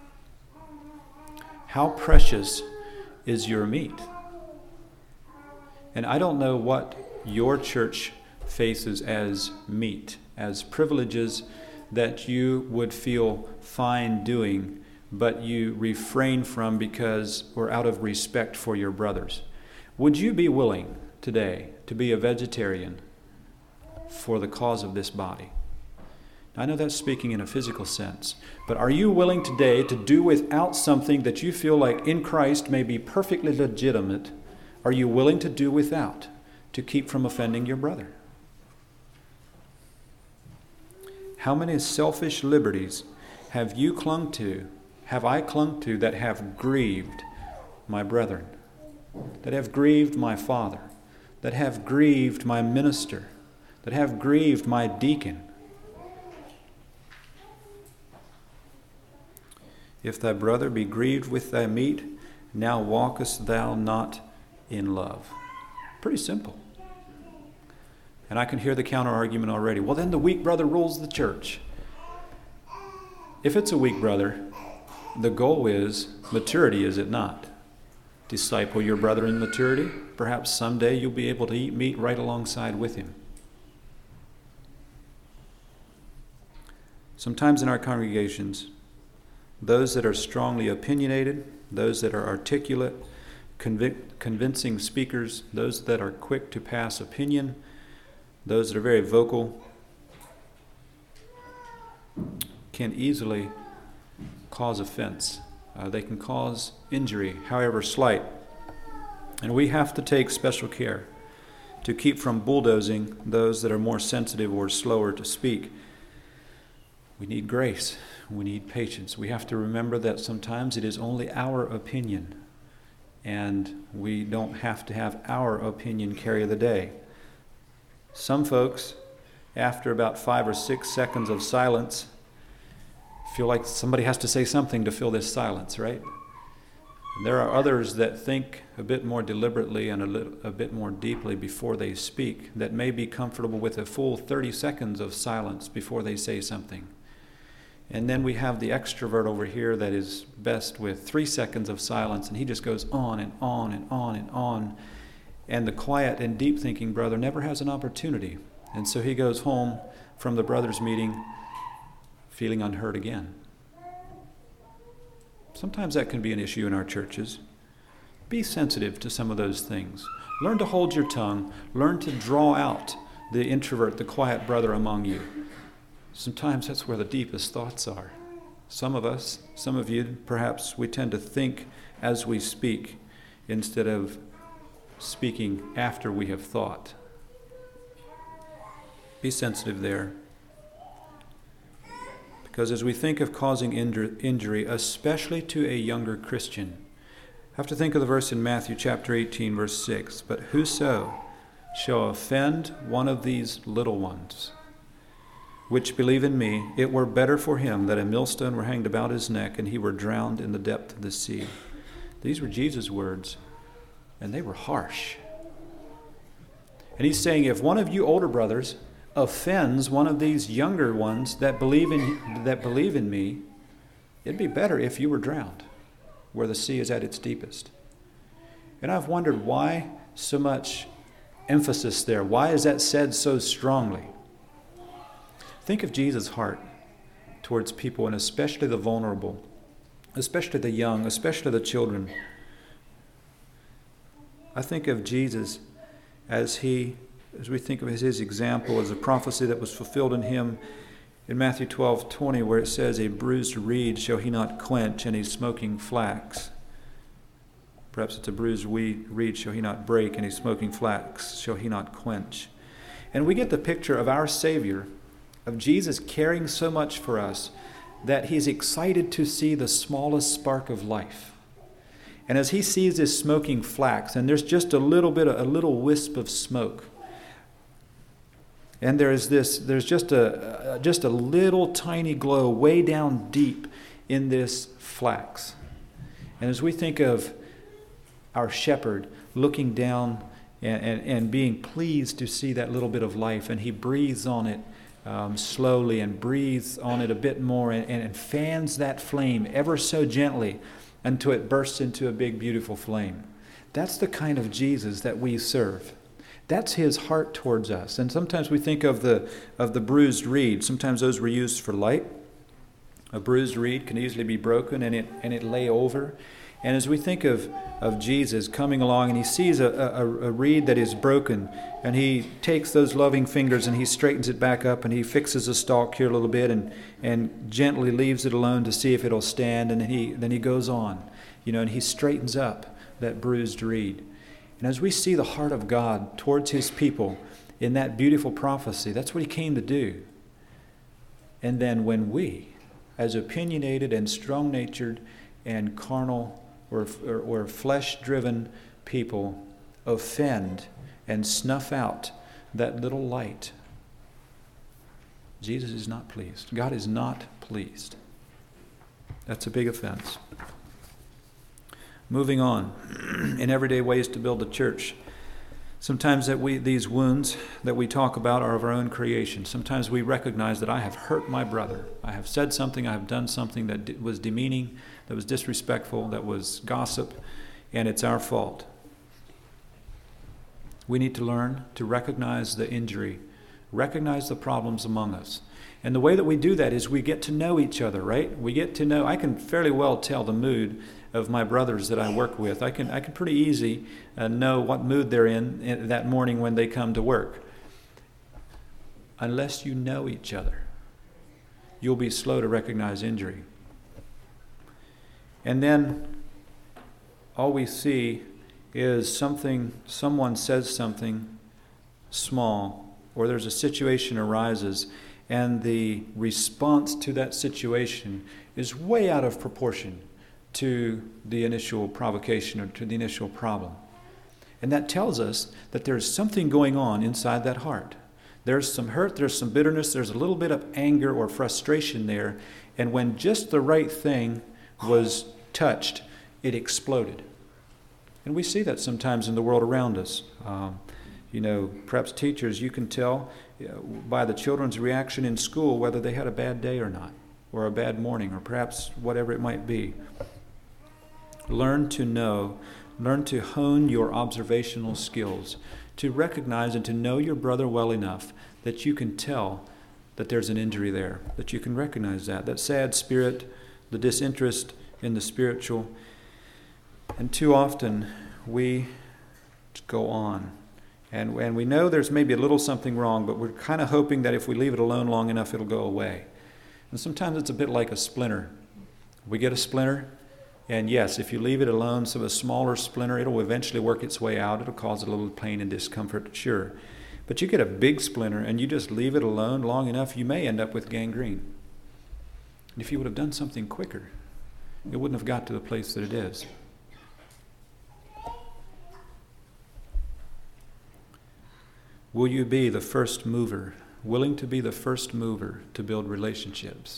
How precious is your meat? And I don't know what your church faces as meat, as privileges that you would feel fine doing, but you refrain from because or out of respect for your brothers. Would you be willing today to be a vegetarian for the cause of this body? I know that's speaking in a physical sense, but are you willing today to do without something that you feel like in Christ may be perfectly legitimate? Are you willing to do without to keep from offending your brother? How many selfish liberties have you clung to, have I clung to, that have grieved my brethren, that have grieved my father, that have grieved my minister, that have grieved my deacon? If thy brother be grieved with thy meat, now walkest thou not in love. Pretty simple. And I can hear the counter argument already. Well, then the weak brother rules the church. If it's a weak brother, the goal is maturity, is it not? Disciple your brother in maturity. Perhaps someday you'll be able to eat meat right alongside with him. Sometimes in our congregations, those that are strongly opinionated, those that are articulate, convic- convincing speakers, those that are quick to pass opinion, those that are very vocal, can easily cause offense. Uh, they can cause injury, however slight. And we have to take special care to keep from bulldozing those that are more sensitive or slower to speak. We need grace. We need patience. We have to remember that sometimes it is only our opinion, and we don't have to have our opinion carry the day. Some folks, after about five or six seconds of silence, feel like somebody has to say something to fill this silence, right? There are others that think a bit more deliberately and a, little, a bit more deeply before they speak, that may be comfortable with a full thirty seconds of silence before they say something. And then we have the extrovert over here that is best with three seconds of silence, and he just goes on and on and on and on. And the quiet and deep thinking brother never has an opportunity. And so he goes home from the brothers' meeting feeling unheard again. Sometimes that can be an issue in our churches. Be sensitive to some of those things. Learn to hold your tongue. Learn to draw out the introvert, the quiet brother among you. Sometimes that's where the deepest thoughts are. Some of us, some of you, perhaps we tend to think as we speak instead of speaking after we have thought. Be sensitive there. Because as we think of causing injury, especially to a younger Christian, have to think of the verse in Matthew chapter eighteen, verse six. But whoso shall offend one of these little ones, which believe in me, it were better for him that a millstone were hanged about his neck and he were drowned in the depth of the sea. These were Jesus' words, and they were harsh. And he's saying, if one of you older brothers offends one of these younger ones that believe in that believe in me, it'd be better if you were drowned where the sea is at its deepest. And I've wondered why so much emphasis there. Why is that said so strongly? Think of Jesus' heart towards people, and especially the vulnerable, especially the young, especially the children. I think of Jesus as he As we think of his example as a prophecy that was fulfilled in him in Matthew twelve twenty, where it says, a bruised reed shall he not quench, and a smoking flax. Perhaps it's a bruised reed shall he not break, and a smoking flax shall he not quench. And we get the picture of our Savior, of Jesus caring so much for us that he's excited to see the smallest spark of life. And as he sees this smoking flax, and there's just a little bit, of, a little wisp of smoke, and there's this, there's just a just a little tiny glow way down deep in this flax. And as we think of our shepherd looking down and, and, and being pleased to see that little bit of life, and he breathes on it um, slowly and breathes on it a bit more and, and fans that flame ever so gently until it bursts into a big, beautiful flame. That's the kind of Jesus that we serve. That's his heart towards us. And sometimes we think of the of the bruised reed. Sometimes those were used for light. A bruised reed can easily be broken and it and it lay over. And as we think of, of Jesus coming along and he sees a, a, a reed that is broken, and he takes those loving fingers and he straightens it back up and he fixes the stalk here a little bit and, and gently leaves it alone to see if it'll stand, and then he then he goes on, you know, and he straightens up that bruised reed. And as we see the heart of God towards his people in that beautiful prophecy, that's what he came to do. And then when we, as opinionated and strong-natured and carnal or, or, or flesh-driven people, offend and snuff out that little light, Jesus is not pleased. God is not pleased. That's a big offense. Moving on, in everyday ways to build a church. Sometimes that we these wounds that we talk about are of our own creation. Sometimes we recognize that I have hurt my brother. I have said something, I have done something that was demeaning, that was disrespectful, that was gossip, and it's our fault. We need to learn to recognize the injury, recognize the problems among us. And the way that we do that is we get to know each other, right? We get to know, I can fairly well tell the mood of my brothers that I work with. I can I can pretty easy uh, know what mood they're in, in that morning when they come to work. Unless you know each other, you'll be slow to recognize injury. And then all we see is something, someone says something small, or there's a situation arises, and the response to that situation is way out of proportion to the initial provocation or to the initial problem. And that tells us that there's something going on inside that heart. There's some hurt, there's some bitterness, there's a little bit of anger or frustration there, and when just the right thing was touched, it exploded. And we see that sometimes in the world around us. Um, you know, perhaps teachers, you can tell you know, by the children's reaction in school whether they had a bad day or not, or a bad morning, or perhaps whatever it might be. Learn to know, learn to hone your observational skills, to recognize and to know your brother well enough that you can tell that there's an injury there, that you can recognize that, that sad spirit, the disinterest in the spiritual. And too often we go on. And, and we know there's maybe a little something wrong, but we're kind of hoping that if we leave it alone long enough, it'll go away. And sometimes it's a bit like a splinter. We get a splinter, and yes, if you leave it alone, so a smaller splinter, it'll eventually work its way out. It'll cause a little pain and discomfort, sure. But you get a big splinter, and you just leave it alone long enough, you may end up with gangrene. And if you would have done something quicker, it wouldn't have got to the place that it is. Will you be the first mover, willing to be the first mover to build relationships?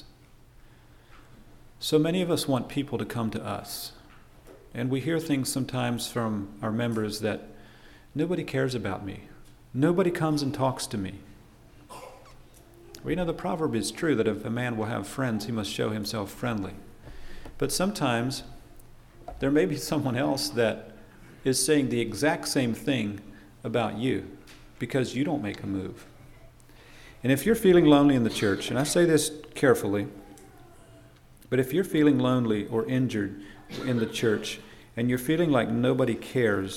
So many of us want people to come to us. And we hear things sometimes from our members that nobody cares about me. Nobody comes and talks to me. Well, you know, the proverb is true that if a man will have friends, he must show himself friendly. But sometimes there may be someone else that is saying the exact same thing about you because you don't make a move. And if you're feeling lonely in the church, and I say this carefully, but if you're feeling lonely or injured in the church and you're feeling like nobody cares,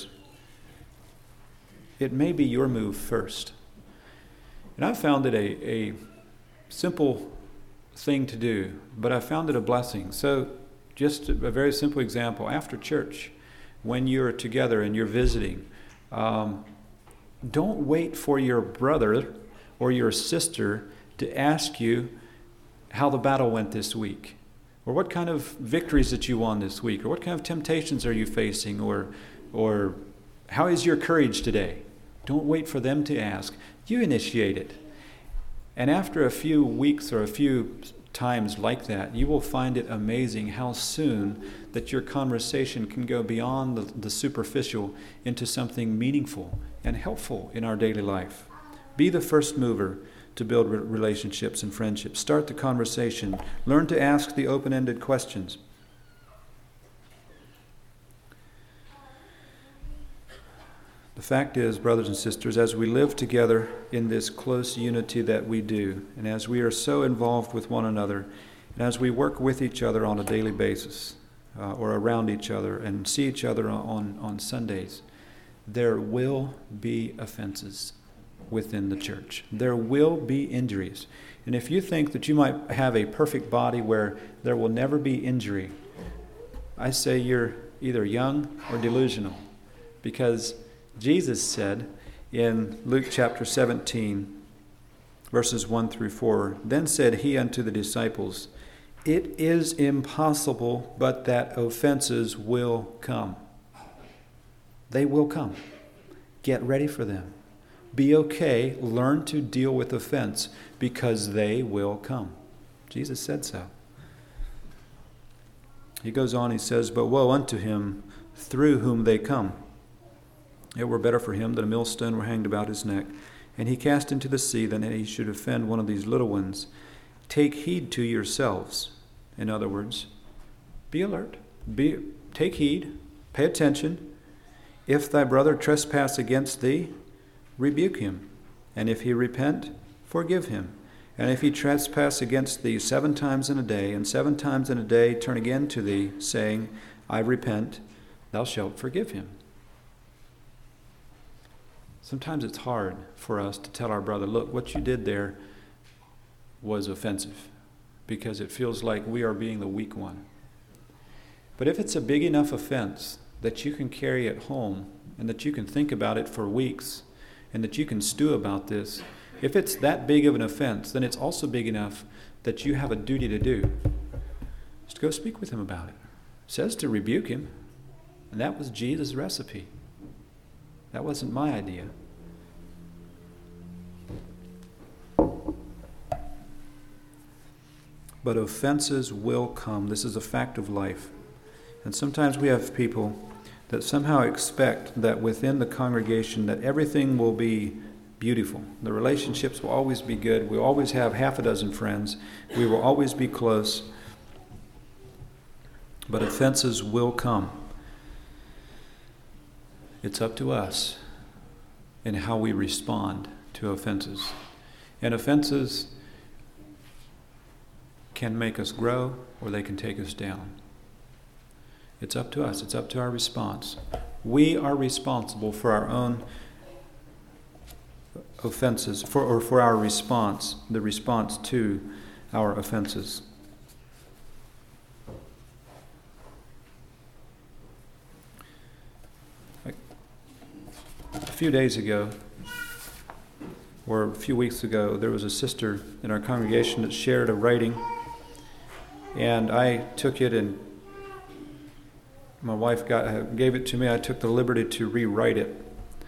it may be your move first. And I found it a, a simple thing to do, but I found it a blessing. So just a very simple example, after church, when you're together and you're visiting, um, don't wait for your brother or your sister to ask you how the battle went this week, or what kind of victories that you won this week, or what kind of temptations are you facing, or or how is your courage today? Don't wait for them to ask. You initiate it. And after a few weeks or a few times like that, you will find it amazing how soon that your conversation can go beyond the, the superficial into something meaningful and helpful in our daily life. Be the first mover to build re- relationships and friendships. Start the conversation. Learn to ask the open-ended questions. The fact is, brothers and sisters, as we live together in this close unity that we do, and as we are so involved with one another, and as we work with each other on a daily basis, uh, or around each other, and see each other on, on Sundays, there will be offenses within the church. There will be injuries. And if you think that you might have a perfect body where there will never be injury, I say you're either young or delusional, because Jesus said in Luke chapter seventeen, verses one through four, "Then said he unto the disciples, It is impossible but that offenses will come." They will come. Get ready for them. Be okay. Learn to deal with offense because they will come. Jesus said so. He goes on, he says, "But woe unto him through whom they come. It were better for him that a millstone were hanged about his neck, and he cast into the sea, than that he should offend one of these little ones. Take heed to yourselves." In other words, be alert. Be, take heed. Pay attention. "If thy brother trespass against thee, rebuke him. And if he repent, forgive him. And if he trespass against thee seven times in a day, and seven times in a day turn again to thee, saying, I repent, thou shalt forgive him. Sometimes it's hard for us to tell our brother, look, what you did there was offensive, because it feels like we are being the weak one. But if it's a big enough offense that you can carry it home and that you can think about it for weeks and that you can stew about this, if it's that big of an offense, then it's also big enough that you have a duty to do. Just go speak with him about it. It says to rebuke him, and that was Jesus' recipe. That wasn't my idea. But offenses will come. This is a fact of life. And sometimes we have people that somehow expect that within the congregation that everything will be beautiful. The relationships will always be good. We'll always have half a dozen friends. We will always be close. But offenses will come. It's up to us in how we respond to offenses. And offenses can make us grow or they can take us down. It's up to us. It's up to our response. We are responsible for our own offenses, for, or for our response, the response to our offenses. A few days ago, or a few weeks ago, there was a sister in our congregation that shared a writing, and I took it and my wife got gave it to me. I took the liberty to rewrite it.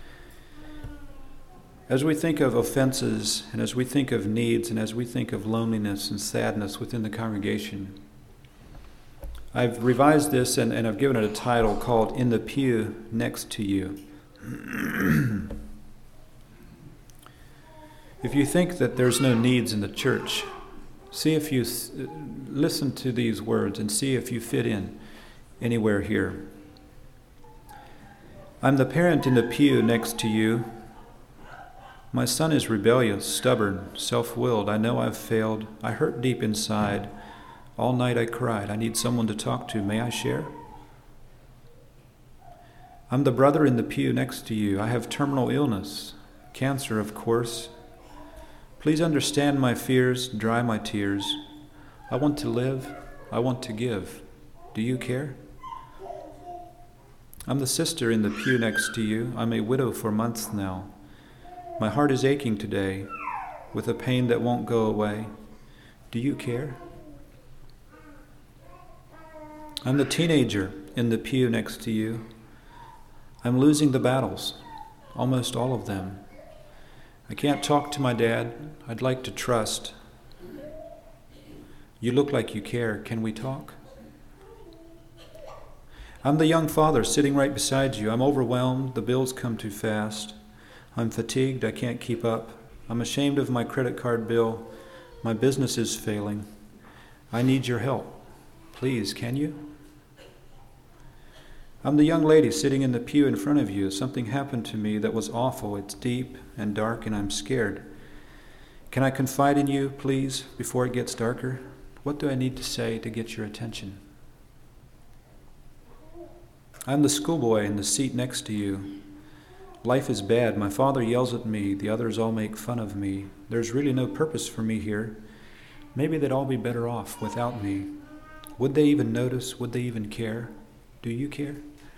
As we think of offenses, and as we think of needs, and as we think of loneliness and sadness within the congregation, I've revised this and, and I've given it a title called In the Pew Next to You. If you think that there's no needs in the church, see if you listen to these words and see if you fit in anywhere here. I'm the parent in the pew next to you. My son is rebellious, stubborn, self-willed. I know I've failed. I hurt deep inside. All night I cried. I need someone to talk to. May I share? I'm the brother in the pew next to you. I have terminal illness, cancer, of course. Please understand my fears, dry my tears. I want to live. I want to give. Do you care? I'm the sister in the pew next to you. I'm a widow for months now. My heart is aching today with a pain that won't go away. Do you care? I'm the teenager in the pew next to you. I'm losing the battles, almost all of them. I can't talk to my dad. I'd like to trust. You look like you care. Can we talk? I'm the young father sitting right beside you. I'm overwhelmed. The bills come too fast. I'm fatigued. I can't keep up. I'm ashamed of my credit card bill. My business is failing. I need your help. Please, can you? I'm the young lady sitting in the pew in front of you. Something happened to me that was awful. It's deep and dark and I'm scared. Can I confide in you, please, before it gets darker? What do I need to say to get your attention? I'm the schoolboy in the seat next to you. Life is bad. My father yells at me. The others all make fun of me. There's really no purpose for me here. Maybe they'd all be better off without me. Would they even notice? Would they even care? Do you care?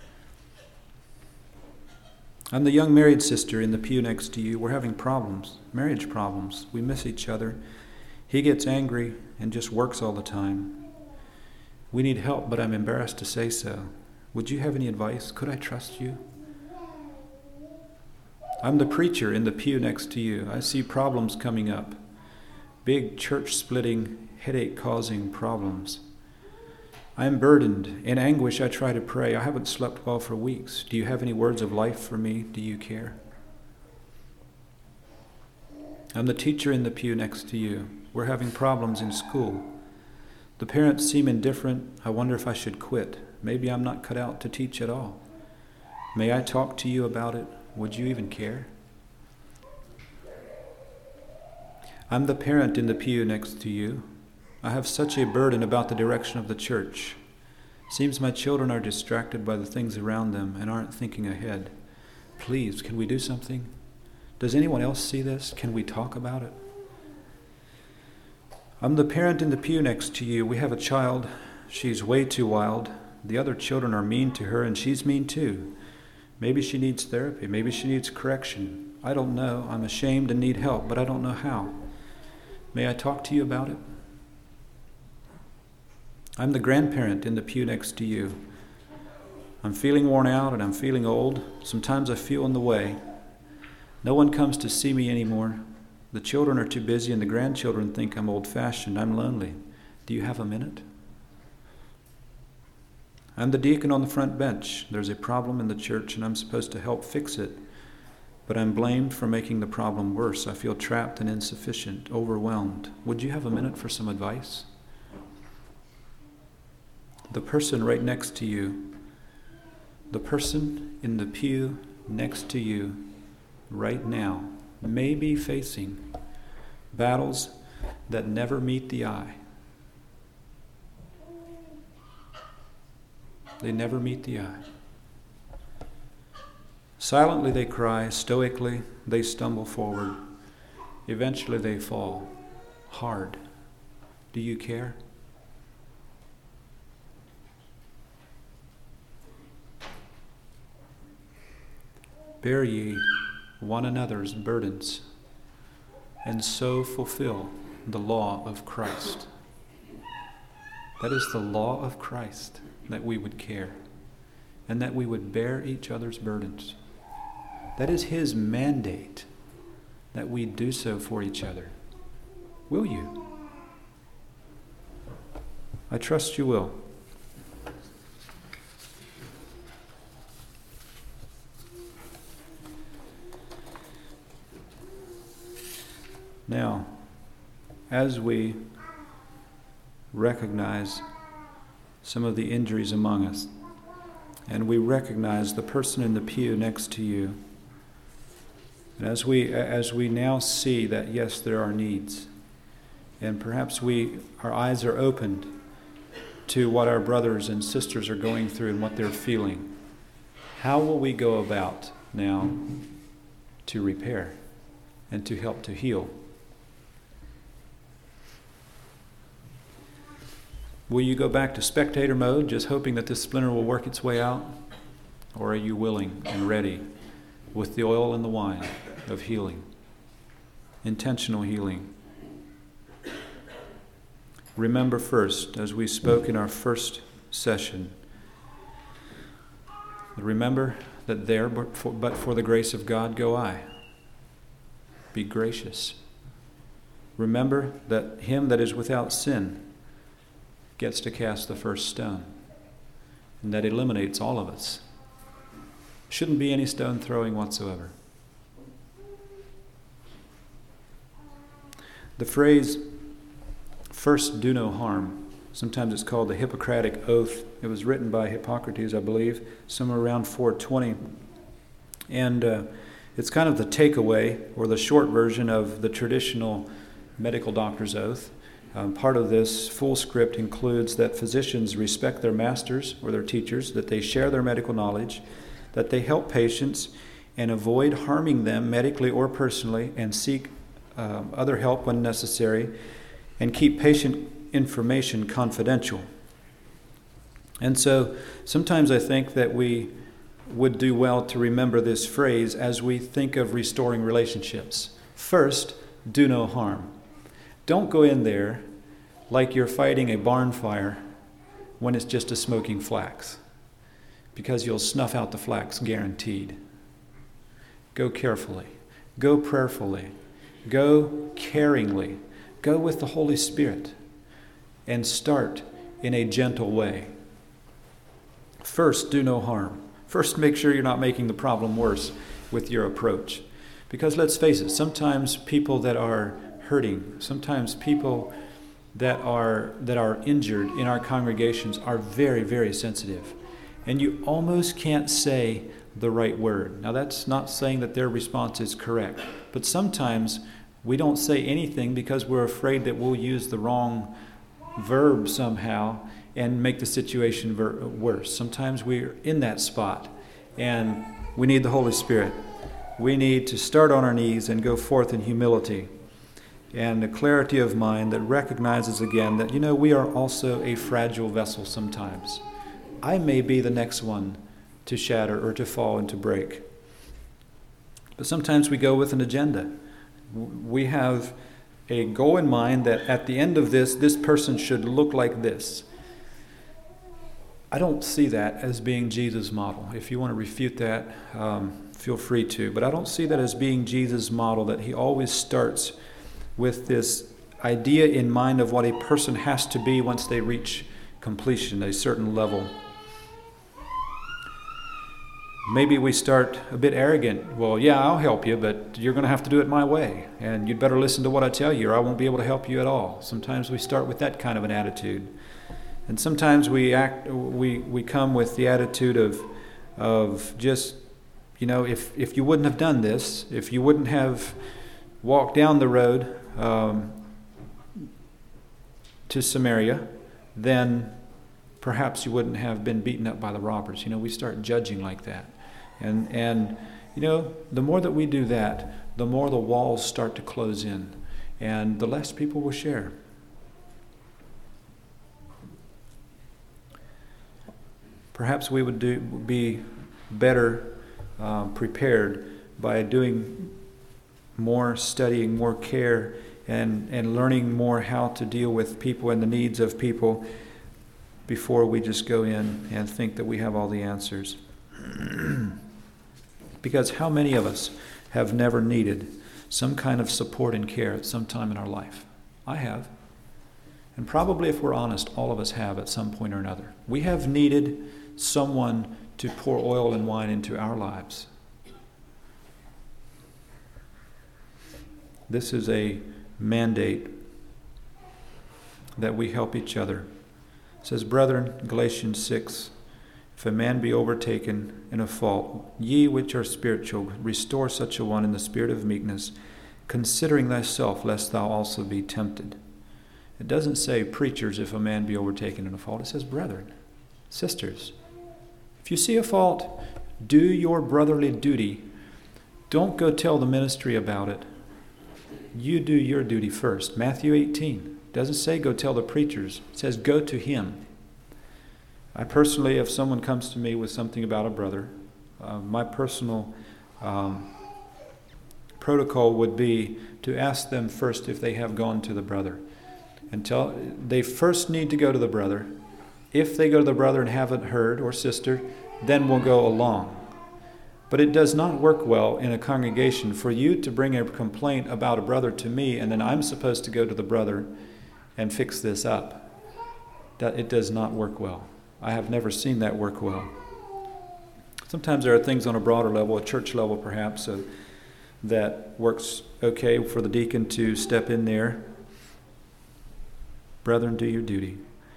I'm the young married sister in the pew next to you. We're having problems, marriage problems. We miss each other. He gets angry and just works all the time. We need help, but I'm embarrassed to say so. Would you have any advice? Could I trust you? I'm the preacher in the pew next to you. I see problems coming up. Big church-splitting, headache-causing problems. I am burdened. In anguish, I try to pray. I haven't slept well for weeks. Do you have any words of life for me? Do you care? I'm the teacher in the pew next to you. We're having problems in school. The parents seem indifferent. I wonder if I should quit. Maybe I'm not cut out to teach at all. May I talk to you about it? Would you even care? I'm the parent in the pew next to you. I have such a burden about the direction of the church. Seems my children are distracted by the things around them and aren't thinking ahead. Please, can we do something? Does anyone else see this? Can we talk about it? I'm the parent in the pew next to you. We have a child. She's way too wild. The other children are mean to her, and she's mean too. Maybe she needs therapy. Maybe she needs correction. I don't know. I'm ashamed and need help, but I don't know how. May I talk to you about it? I'm the grandparent in the pew next to you. I'm feeling worn out and I'm feeling old. Sometimes I feel in the way. No one comes to see me anymore. The children are too busy and the grandchildren think I'm old-fashioned. I'm lonely. Do you have a minute? I'm the deacon on the front bench. There's a problem in the church and I'm supposed to help fix it. But I'm blamed for making the problem worse. I feel trapped and insufficient, overwhelmed. Would you have a minute for some advice? The person right next to you, the person in the pew next to you right now may be facing battles that never meet the eye. They never meet the eye. Silently they cry, stoically they stumble forward. Eventually they fall hard. Do you care? Bear ye one another's burdens, and so fulfill the law of Christ. That is the law of Christ, that we would care, and that we would bear each other's burdens. That is His mandate, that we do so for each other. Will you? I trust you will. Now, as we recognize some of the injuries among us, and we recognize the person in the pew next to you, and as we as we now see that yes, there are needs, and perhaps we our eyes are opened to what our brothers and sisters are going through and what they're feeling, how will we go about now to repair and to help to heal? Will you go back to spectator mode, just hoping that this splinter will work its way out? Or are you willing and ready with the oil and the wine of healing, intentional healing? Remember first, as we spoke in our first session, remember that there, but for, but for the grace of God, go I. Be gracious. Remember that him that is without sin gets to cast the first stone. And that eliminates all of us. Shouldn't be any stone throwing whatsoever. The phrase, first do no harm, sometimes it's called the Hippocratic Oath. It was written by Hippocrates, I believe, somewhere around four twenty. And uh, it's kind of the takeaway, or the short version of the traditional medical doctor's oath. Um, part of this full script includes that physicians respect their masters or their teachers, that they share their medical knowledge, that they help patients and avoid harming them medically or personally, and seek um, other help when necessary, and keep patient information confidential. And so sometimes I think that we would do well to remember this phrase as we think of restoring relationships. First, do no harm. Don't go in there like you're fighting a barn fire when it's just a smoking flax, because you'll snuff out the flax guaranteed. Go carefully. Go prayerfully. Go caringly. Go with the Holy Spirit and start in a gentle way. First, do no harm. First, make sure you're not making the problem worse with your approach. Because let's face it, sometimes people that are hurting, sometimes people that are that are injured in our congregations are very, very sensitive. And you almost can't say the right word. Now, that's not saying that their response is correct, but sometimes we don't say anything because we're afraid that we'll use the wrong verb somehow and make the situation ver- worse. Sometimes we're in that spot, and we need the Holy Spirit. We need to start on our knees and go forth in humility and a clarity of mind that recognizes again that, you know, we are also a fragile vessel sometimes. I may be the next one to shatter or to fall and to break. But sometimes we go with an agenda. We have a goal in mind that at the end of this, this person should look like this. I don't see that as being Jesus' model. If you want to refute that, um, feel free to. But I don't see that as being Jesus' model, that he always starts with this idea in mind of what a person has to be once they reach completion, a certain level. Maybe we start a bit arrogant. Well, yeah, I'll help you, but you're going to have to do it my way. And you'd better listen to what I tell you, or I won't be able to help you at all. Sometimes we start with that kind of an attitude. And sometimes we act, we, we come with the attitude of, of just, you know, if, if you wouldn't have done this, if you wouldn't have walked down the road um, to Samaria, then perhaps you wouldn't have been beaten up by the robbers. You know, we start judging like that. And, and you know, the more that we do that, the more the walls start to close in, and the less people will share. Perhaps we would do be better uh, prepared by doing more studying, more care, and, and learning more how to deal with people and the needs of people before we just go in and think that we have all the answers. Because how many of us have never needed some kind of support and care at some time in our life? I have. And probably, if we're honest, all of us have at some point or another. We have needed someone to pour oil and wine into our lives. This is a mandate that we help each other. It says, brethren, Galatians six, if a man be overtaken in a fault, ye which are spiritual, restore such a one in the spirit of meekness, considering thyself, lest thou also be tempted. It doesn't say preachers, if a man be overtaken in a fault. It says brethren, sisters. If you see a fault, do your brotherly duty. Don't go tell the ministry about it. You do your duty first. Matthew eighteen doesn't say go tell the preachers. It says go to him. I personally, if someone comes to me with something about a brother, uh, my personal um, protocol would be to ask them first if they have gone to the brother. And tell, they first need to go to the brother. If they go to the brother and haven't heard, or sister, then we'll go along. But it does not work well in a congregation for you to bring a complaint about a brother to me, and then I'm supposed to go to the brother and fix this up. That it does not work well. I have never seen that work well. Sometimes there are things on a broader level, a church level perhaps, uh, that works okay for the deacon to step in there. Brethren, do your duty.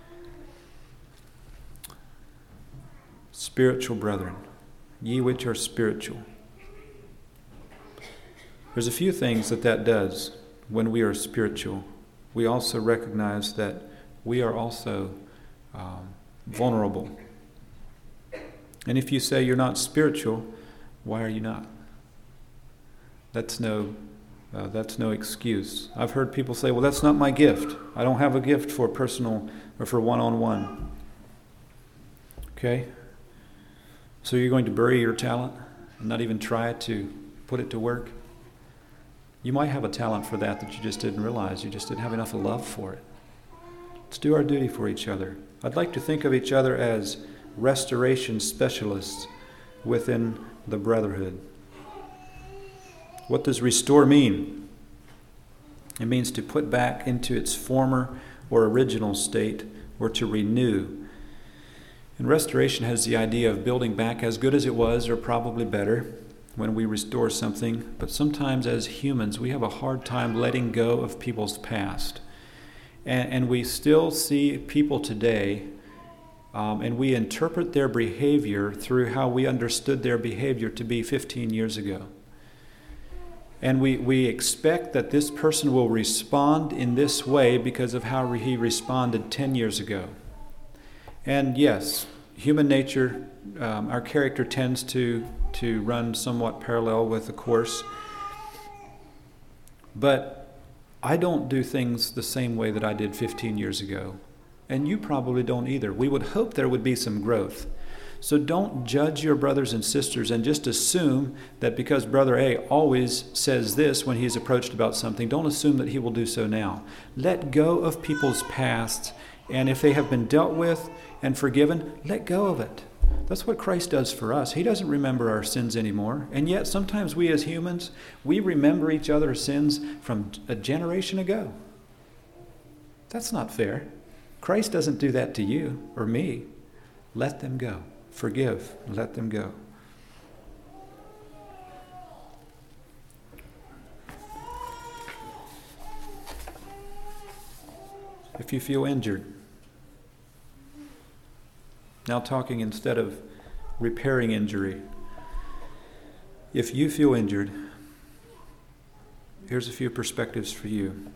Spiritual brethren, ye which are spiritual. There's a few things that that does when we are spiritual. We also recognize that we are also um, vulnerable. And if you say you're not spiritual, why are you not? That's no, uh, that's no excuse. I've heard people say, well, that's not my gift. I don't have a gift for personal or for one-on-one. Okay? So you're going to bury your talent and not even try to put it to work? You might have a talent for that that you just didn't realize. You just didn't have enough love for it. Let's do our duty for each other. I'd like to think of each other as restoration specialists within the brotherhood. What does restore mean? It means to put back into its former or original state, or to renew. And restoration has the idea of building back as good as it was, or probably better, when we restore something. But sometimes as humans, we have a hard time letting go of people's past. And, and we still see people today, um, and we interpret their behavior through how we understood their behavior to be fifteen years ago. And we, we expect that this person will respond in this way because of how he responded ten years ago. And yes, human nature, um, our character tends to, to run somewhat parallel with the course. But I don't do things the same way that I did fifteen years ago. And you probably don't either. We would hope there would be some growth. So don't judge your brothers and sisters and just assume that because Brother A always says this when he's approached about something, don't assume that he will do so now. Let go of people's past, and if they have been dealt with and forgiven, let go of it. That's what Christ does for us. He doesn't remember our sins anymore. And yet sometimes we as humans, we remember each other's sins from a generation ago. That's not fair. Christ doesn't do that to you or me. Let them go. Forgive. Let them go. If you feel injured, now talking instead of repairing injury, if you feel injured, here's a few perspectives for you.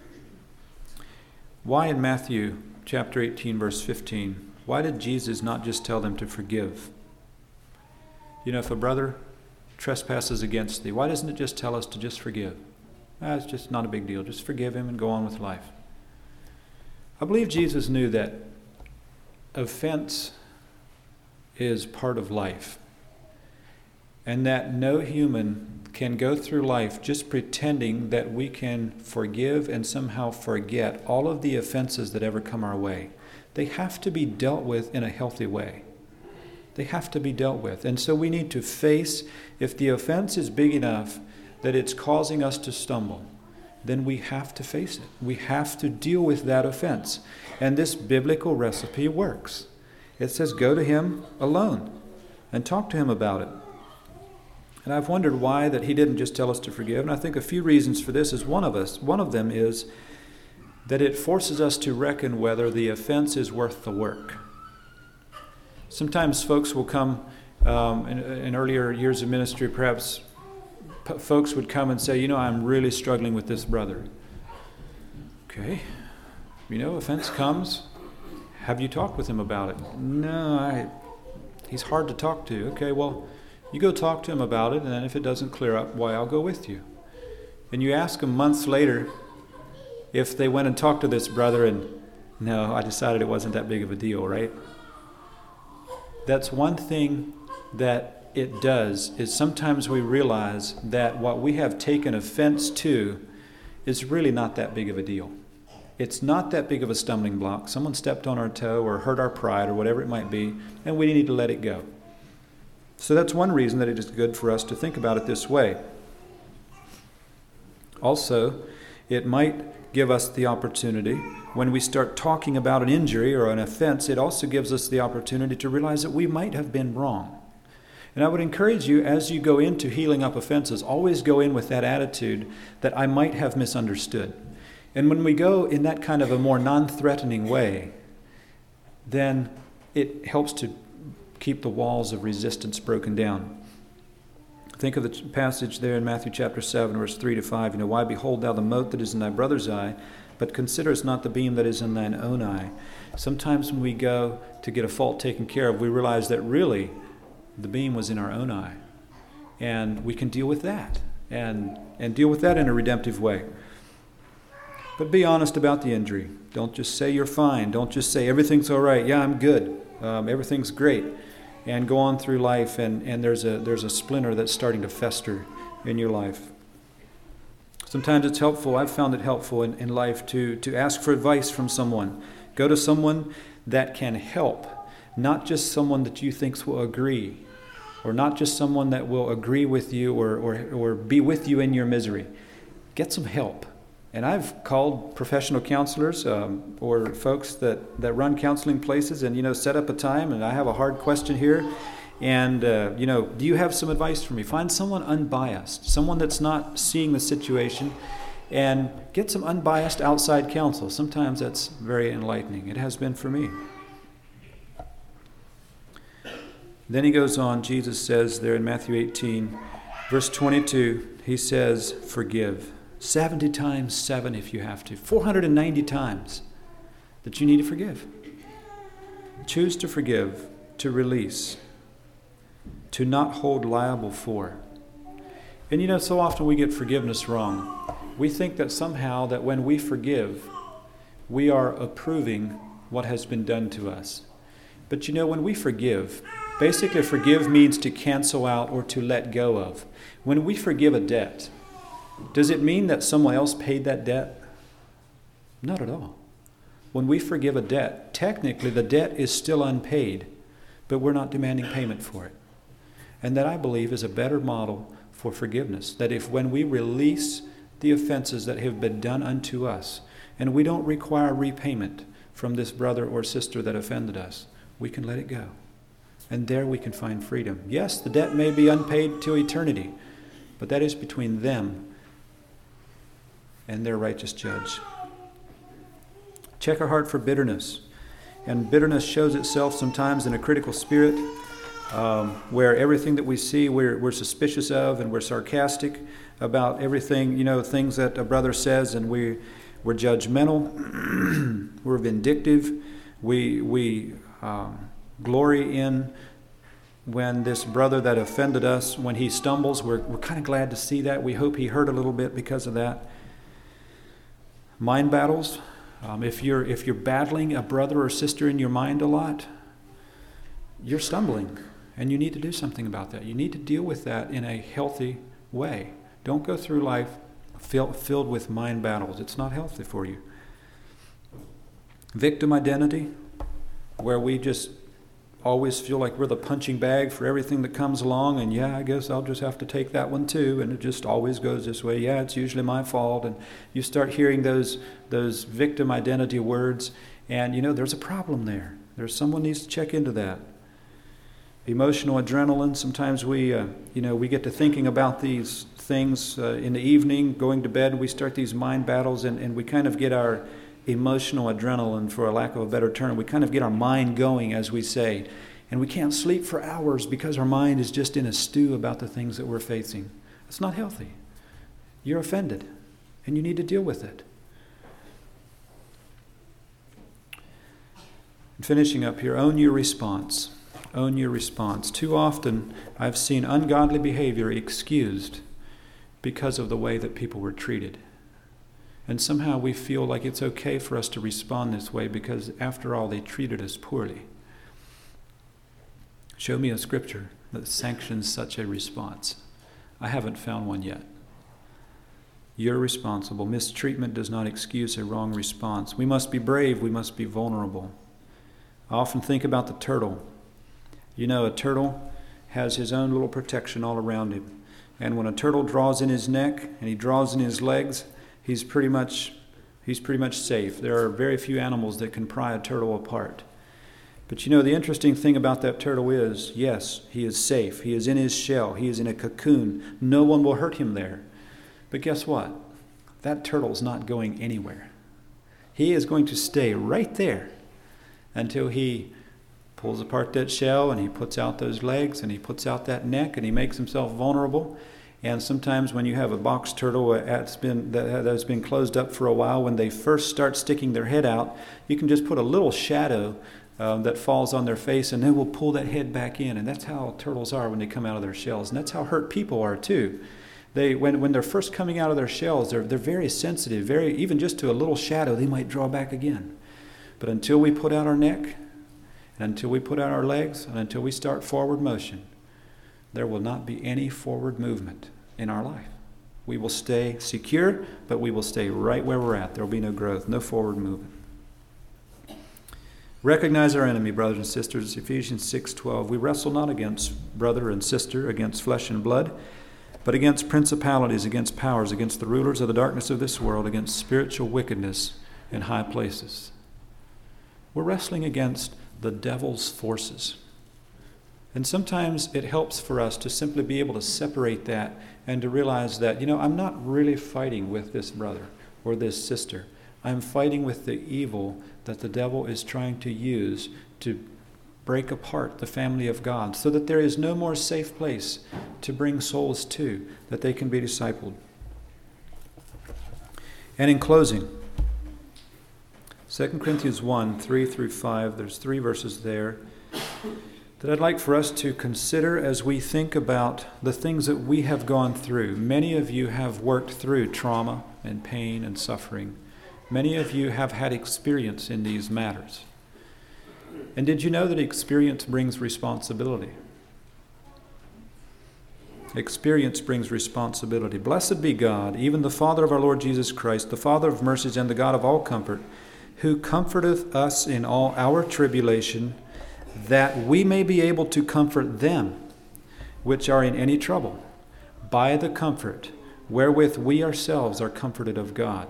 Why in Matthew chapter eighteen, verse fifteen, why did Jesus not just tell them to forgive? You know, if a brother trespasses against thee, why doesn't it just tell us to just forgive? Ah, it's just not a big deal. Just forgive him and go on with life. I believe Jesus knew that offense is part of life, and that no human can go through life just pretending that we can forgive and somehow forget all of the offenses that ever come our way. They have to be dealt with in a healthy way. They have to be dealt with. And so we need to face, if the offense is big enough that it's causing us to stumble, then we have to face it. We have to deal with that offense. And this biblical recipe works. It says go to him alone and talk to him about it. And I've wondered why that he didn't just tell us to forgive. And I think a few reasons for this is one of us. One of them is that it forces us to reckon whether the offense is worth the work. Sometimes folks will come, um, in, in earlier years of ministry, perhaps p- folks would come and say, you know, I'm really struggling with this brother. Okay. You know, offense comes. Have you talked with him about it? No, I, he's hard to talk to. Okay, well, you go talk to him about it, and then if it doesn't clear up, why, I'll go with you. And you ask him months later if they went and talked to this brother and, no, I decided it wasn't that big of a deal, right? That's one thing that it does, is sometimes we realize that what we have taken offense to is really not that big of a deal. It's not that big of a stumbling block. Someone stepped on our toe or hurt our pride or whatever it might be, and we need to let it go. So that's one reason that it is good for us to think about it this way. Also, it might give us the opportunity, when we start talking about an injury or an offense, it also gives us the opportunity to realize that we might have been wrong. And I would encourage you, as you go into healing up offenses, always go in with that attitude that I might have misunderstood. And when we go in that kind of a more non-threatening way, then it helps to keep the walls of resistance broken down. Think of the passage there in Matthew chapter seven, verse three to five. You know, why behold thou the mote that is in thy brother's eye, but considerest not the beam that is in thine own eye. Sometimes when we go to get a fault taken care of, we realize that really the beam was in our own eye. And we can deal with that, and, and deal with that in a redemptive way. But be honest about the injury. Don't just say you're fine. Don't just say everything's all right. Yeah, I'm good. Um, everything's great. And go on through life, and, and there's a there's a splinter that's starting to fester in your life. Sometimes it's helpful, I've found it helpful in, in life to, to ask for advice from someone. Go to someone that can help, not just someone that you think will agree, or not just someone that will agree with you or, or, or be with you in your misery. Get some help. And I've called professional counselors um, or folks that, that run counseling places and, you know, set up a time, and I have a hard question here. And, uh, you know, do you have some advice for me? Find someone unbiased, someone that's not seeing the situation, and get some unbiased outside counsel. Sometimes that's very enlightening. It has been for me. Then he goes on, Jesus says there in Matthew eighteen, verse twenty-two, he says, forgive. seventy times seven if you have to. four hundred ninety times that you need to forgive. Choose to forgive, to release, to not hold liable for. And you know, so often we get forgiveness wrong. We think that somehow that when we forgive, we are approving what has been done to us. But you know, when we forgive, basically forgive means to cancel out or to let go of. When we forgive a debt, does it mean that someone else paid that debt? Not at all. When we forgive a debt, technically the debt is still unpaid, but we're not demanding payment for it. And that, I believe, is a better model for forgiveness. That if when we release the offenses that have been done unto us, and we don't require repayment from this brother or sister that offended us, we can let it go. And there we can find freedom. Yes, the debt may be unpaid to eternity, but that is between them and their righteous judge. Check our heart for bitterness. And bitterness shows itself sometimes in a critical spirit, um, where everything that we see we're, we're suspicious of, and we're sarcastic about everything, you know, things that a brother says, and we, we're judgmental, we're vindictive, we, we um, glory in when this brother that offended us, when he stumbles, we're, we're kind of glad to see that. We hope he hurt a little bit because of that. Mind battles. Um, if you're if you're battling a brother or sister in your mind a lot, you're stumbling, and you need to do something about that. You need to deal with that in a healthy way. Don't go through life fill, filled with mind battles. It's not healthy for you. Victim identity, where we just always feel like we're the punching bag for everything that comes along, and yeah, I guess I'll just have to take that one too, and it just always goes this way. Yeah, it's usually my fault. And you start hearing those those victim identity words, and you know, there's a problem there. There's someone needs to check into that. Emotional adrenaline. Sometimes we, uh, you know, we get to thinking about these things uh, in the evening, going to bed, and we start these mind battles, and, and we kind of get our emotional adrenaline, for a lack of a better term. We kind of get our mind going, as we say, and we can't sleep for hours because our mind is just in a stew about the things that we're facing. It's not healthy. You're offended, and you need to deal with it. And finishing up here, own your response. Own your response. Too often, I've seen ungodly behavior excused because of the way that people were treated. And somehow we feel like it's okay for us to respond this way because, after all, they treated us poorly. Show me a scripture that sanctions such a response. I haven't found one yet. You're responsible. Mistreatment does not excuse a wrong response. We must be brave. We must be vulnerable. I often think about the turtle. You know, a turtle has his own little protection all around him. And when a turtle draws in his neck and he draws in his legs, He's pretty much he's pretty much safe. There are very few animals that can pry a turtle apart. But you know, the interesting thing about that turtle is, yes, he is safe. He is in his shell. He is in a cocoon. No one will hurt him there. But guess what? That turtle's not going anywhere. He is going to stay right there until he pulls apart that shell, and he puts out those legs, and he puts out that neck, and he makes himself vulnerable. And sometimes when you have a box turtle that's been, that has been closed up for a while, when they first start sticking their head out, you can just put a little shadow um, that falls on their face, and then we'll pull that head back in. And that's how turtles are when they come out of their shells. And that's how hurt people are too. They, when, when they're first coming out of their shells, they're, they're very sensitive. Very, even just to a little shadow, they might draw back again. But until we put out our neck, and until we put out our legs, and until we start forward motion, there will not be any forward movement in our life. We will stay secure, but we will stay right where we're at. There will be no growth, no forward movement. Recognize our enemy, brothers and sisters. Ephesians six twelve. We wrestle not against brother and sister, against flesh and blood, but against principalities, against powers, against the rulers of the darkness of this world, against spiritual wickedness in high places. We're wrestling against the devil's forces. And sometimes it helps for us to simply be able to separate that and to realize that, you know, I'm not really fighting with this brother or this sister. I'm fighting with the evil that the devil is trying to use to break apart the family of God so that there is no more safe place to bring souls to, that they can be discipled. And in closing, Second Corinthians one, three through five, there's three verses there that I'd like for us to consider as we think about the things that we have gone through. Many of you have worked through trauma and pain and suffering. Many of you have had experience in these matters. And did you know that experience brings responsibility? Experience brings responsibility. Blessed be God, even the Father of our Lord Jesus Christ, the Father of mercies and the God of all comfort, who comforteth us in all our tribulation, that we may be able to comfort them which are in any trouble, by the comfort wherewith we ourselves are comforted of God.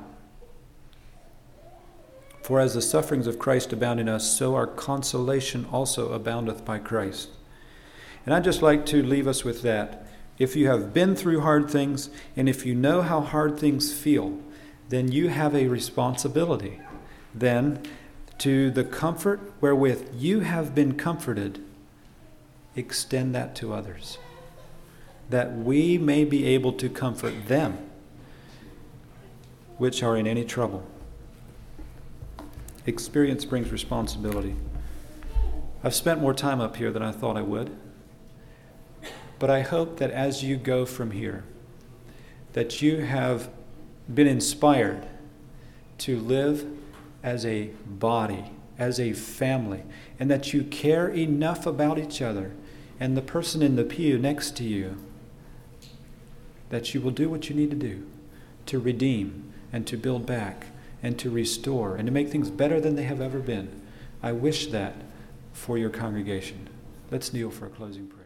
For as the sufferings of Christ abound in us, so our consolation also aboundeth by Christ. And I'd just like to leave us with that. If you have been through hard things, and if you know how hard things feel, then you have a responsibility then to the comfort wherewith you have been comforted, extend that to others, that we may be able to comfort them which are in any trouble. Experience brings responsibility. I've spent more time up here than I thought I would. But I hope that as you go from here, that you have been inspired to live as a body, as a family, and that you care enough about each other and the person in the pew next to you that you will do what you need to do to redeem and to build back and to restore and to make things better than they have ever been. I wish that for your congregation. Let's kneel for a closing prayer.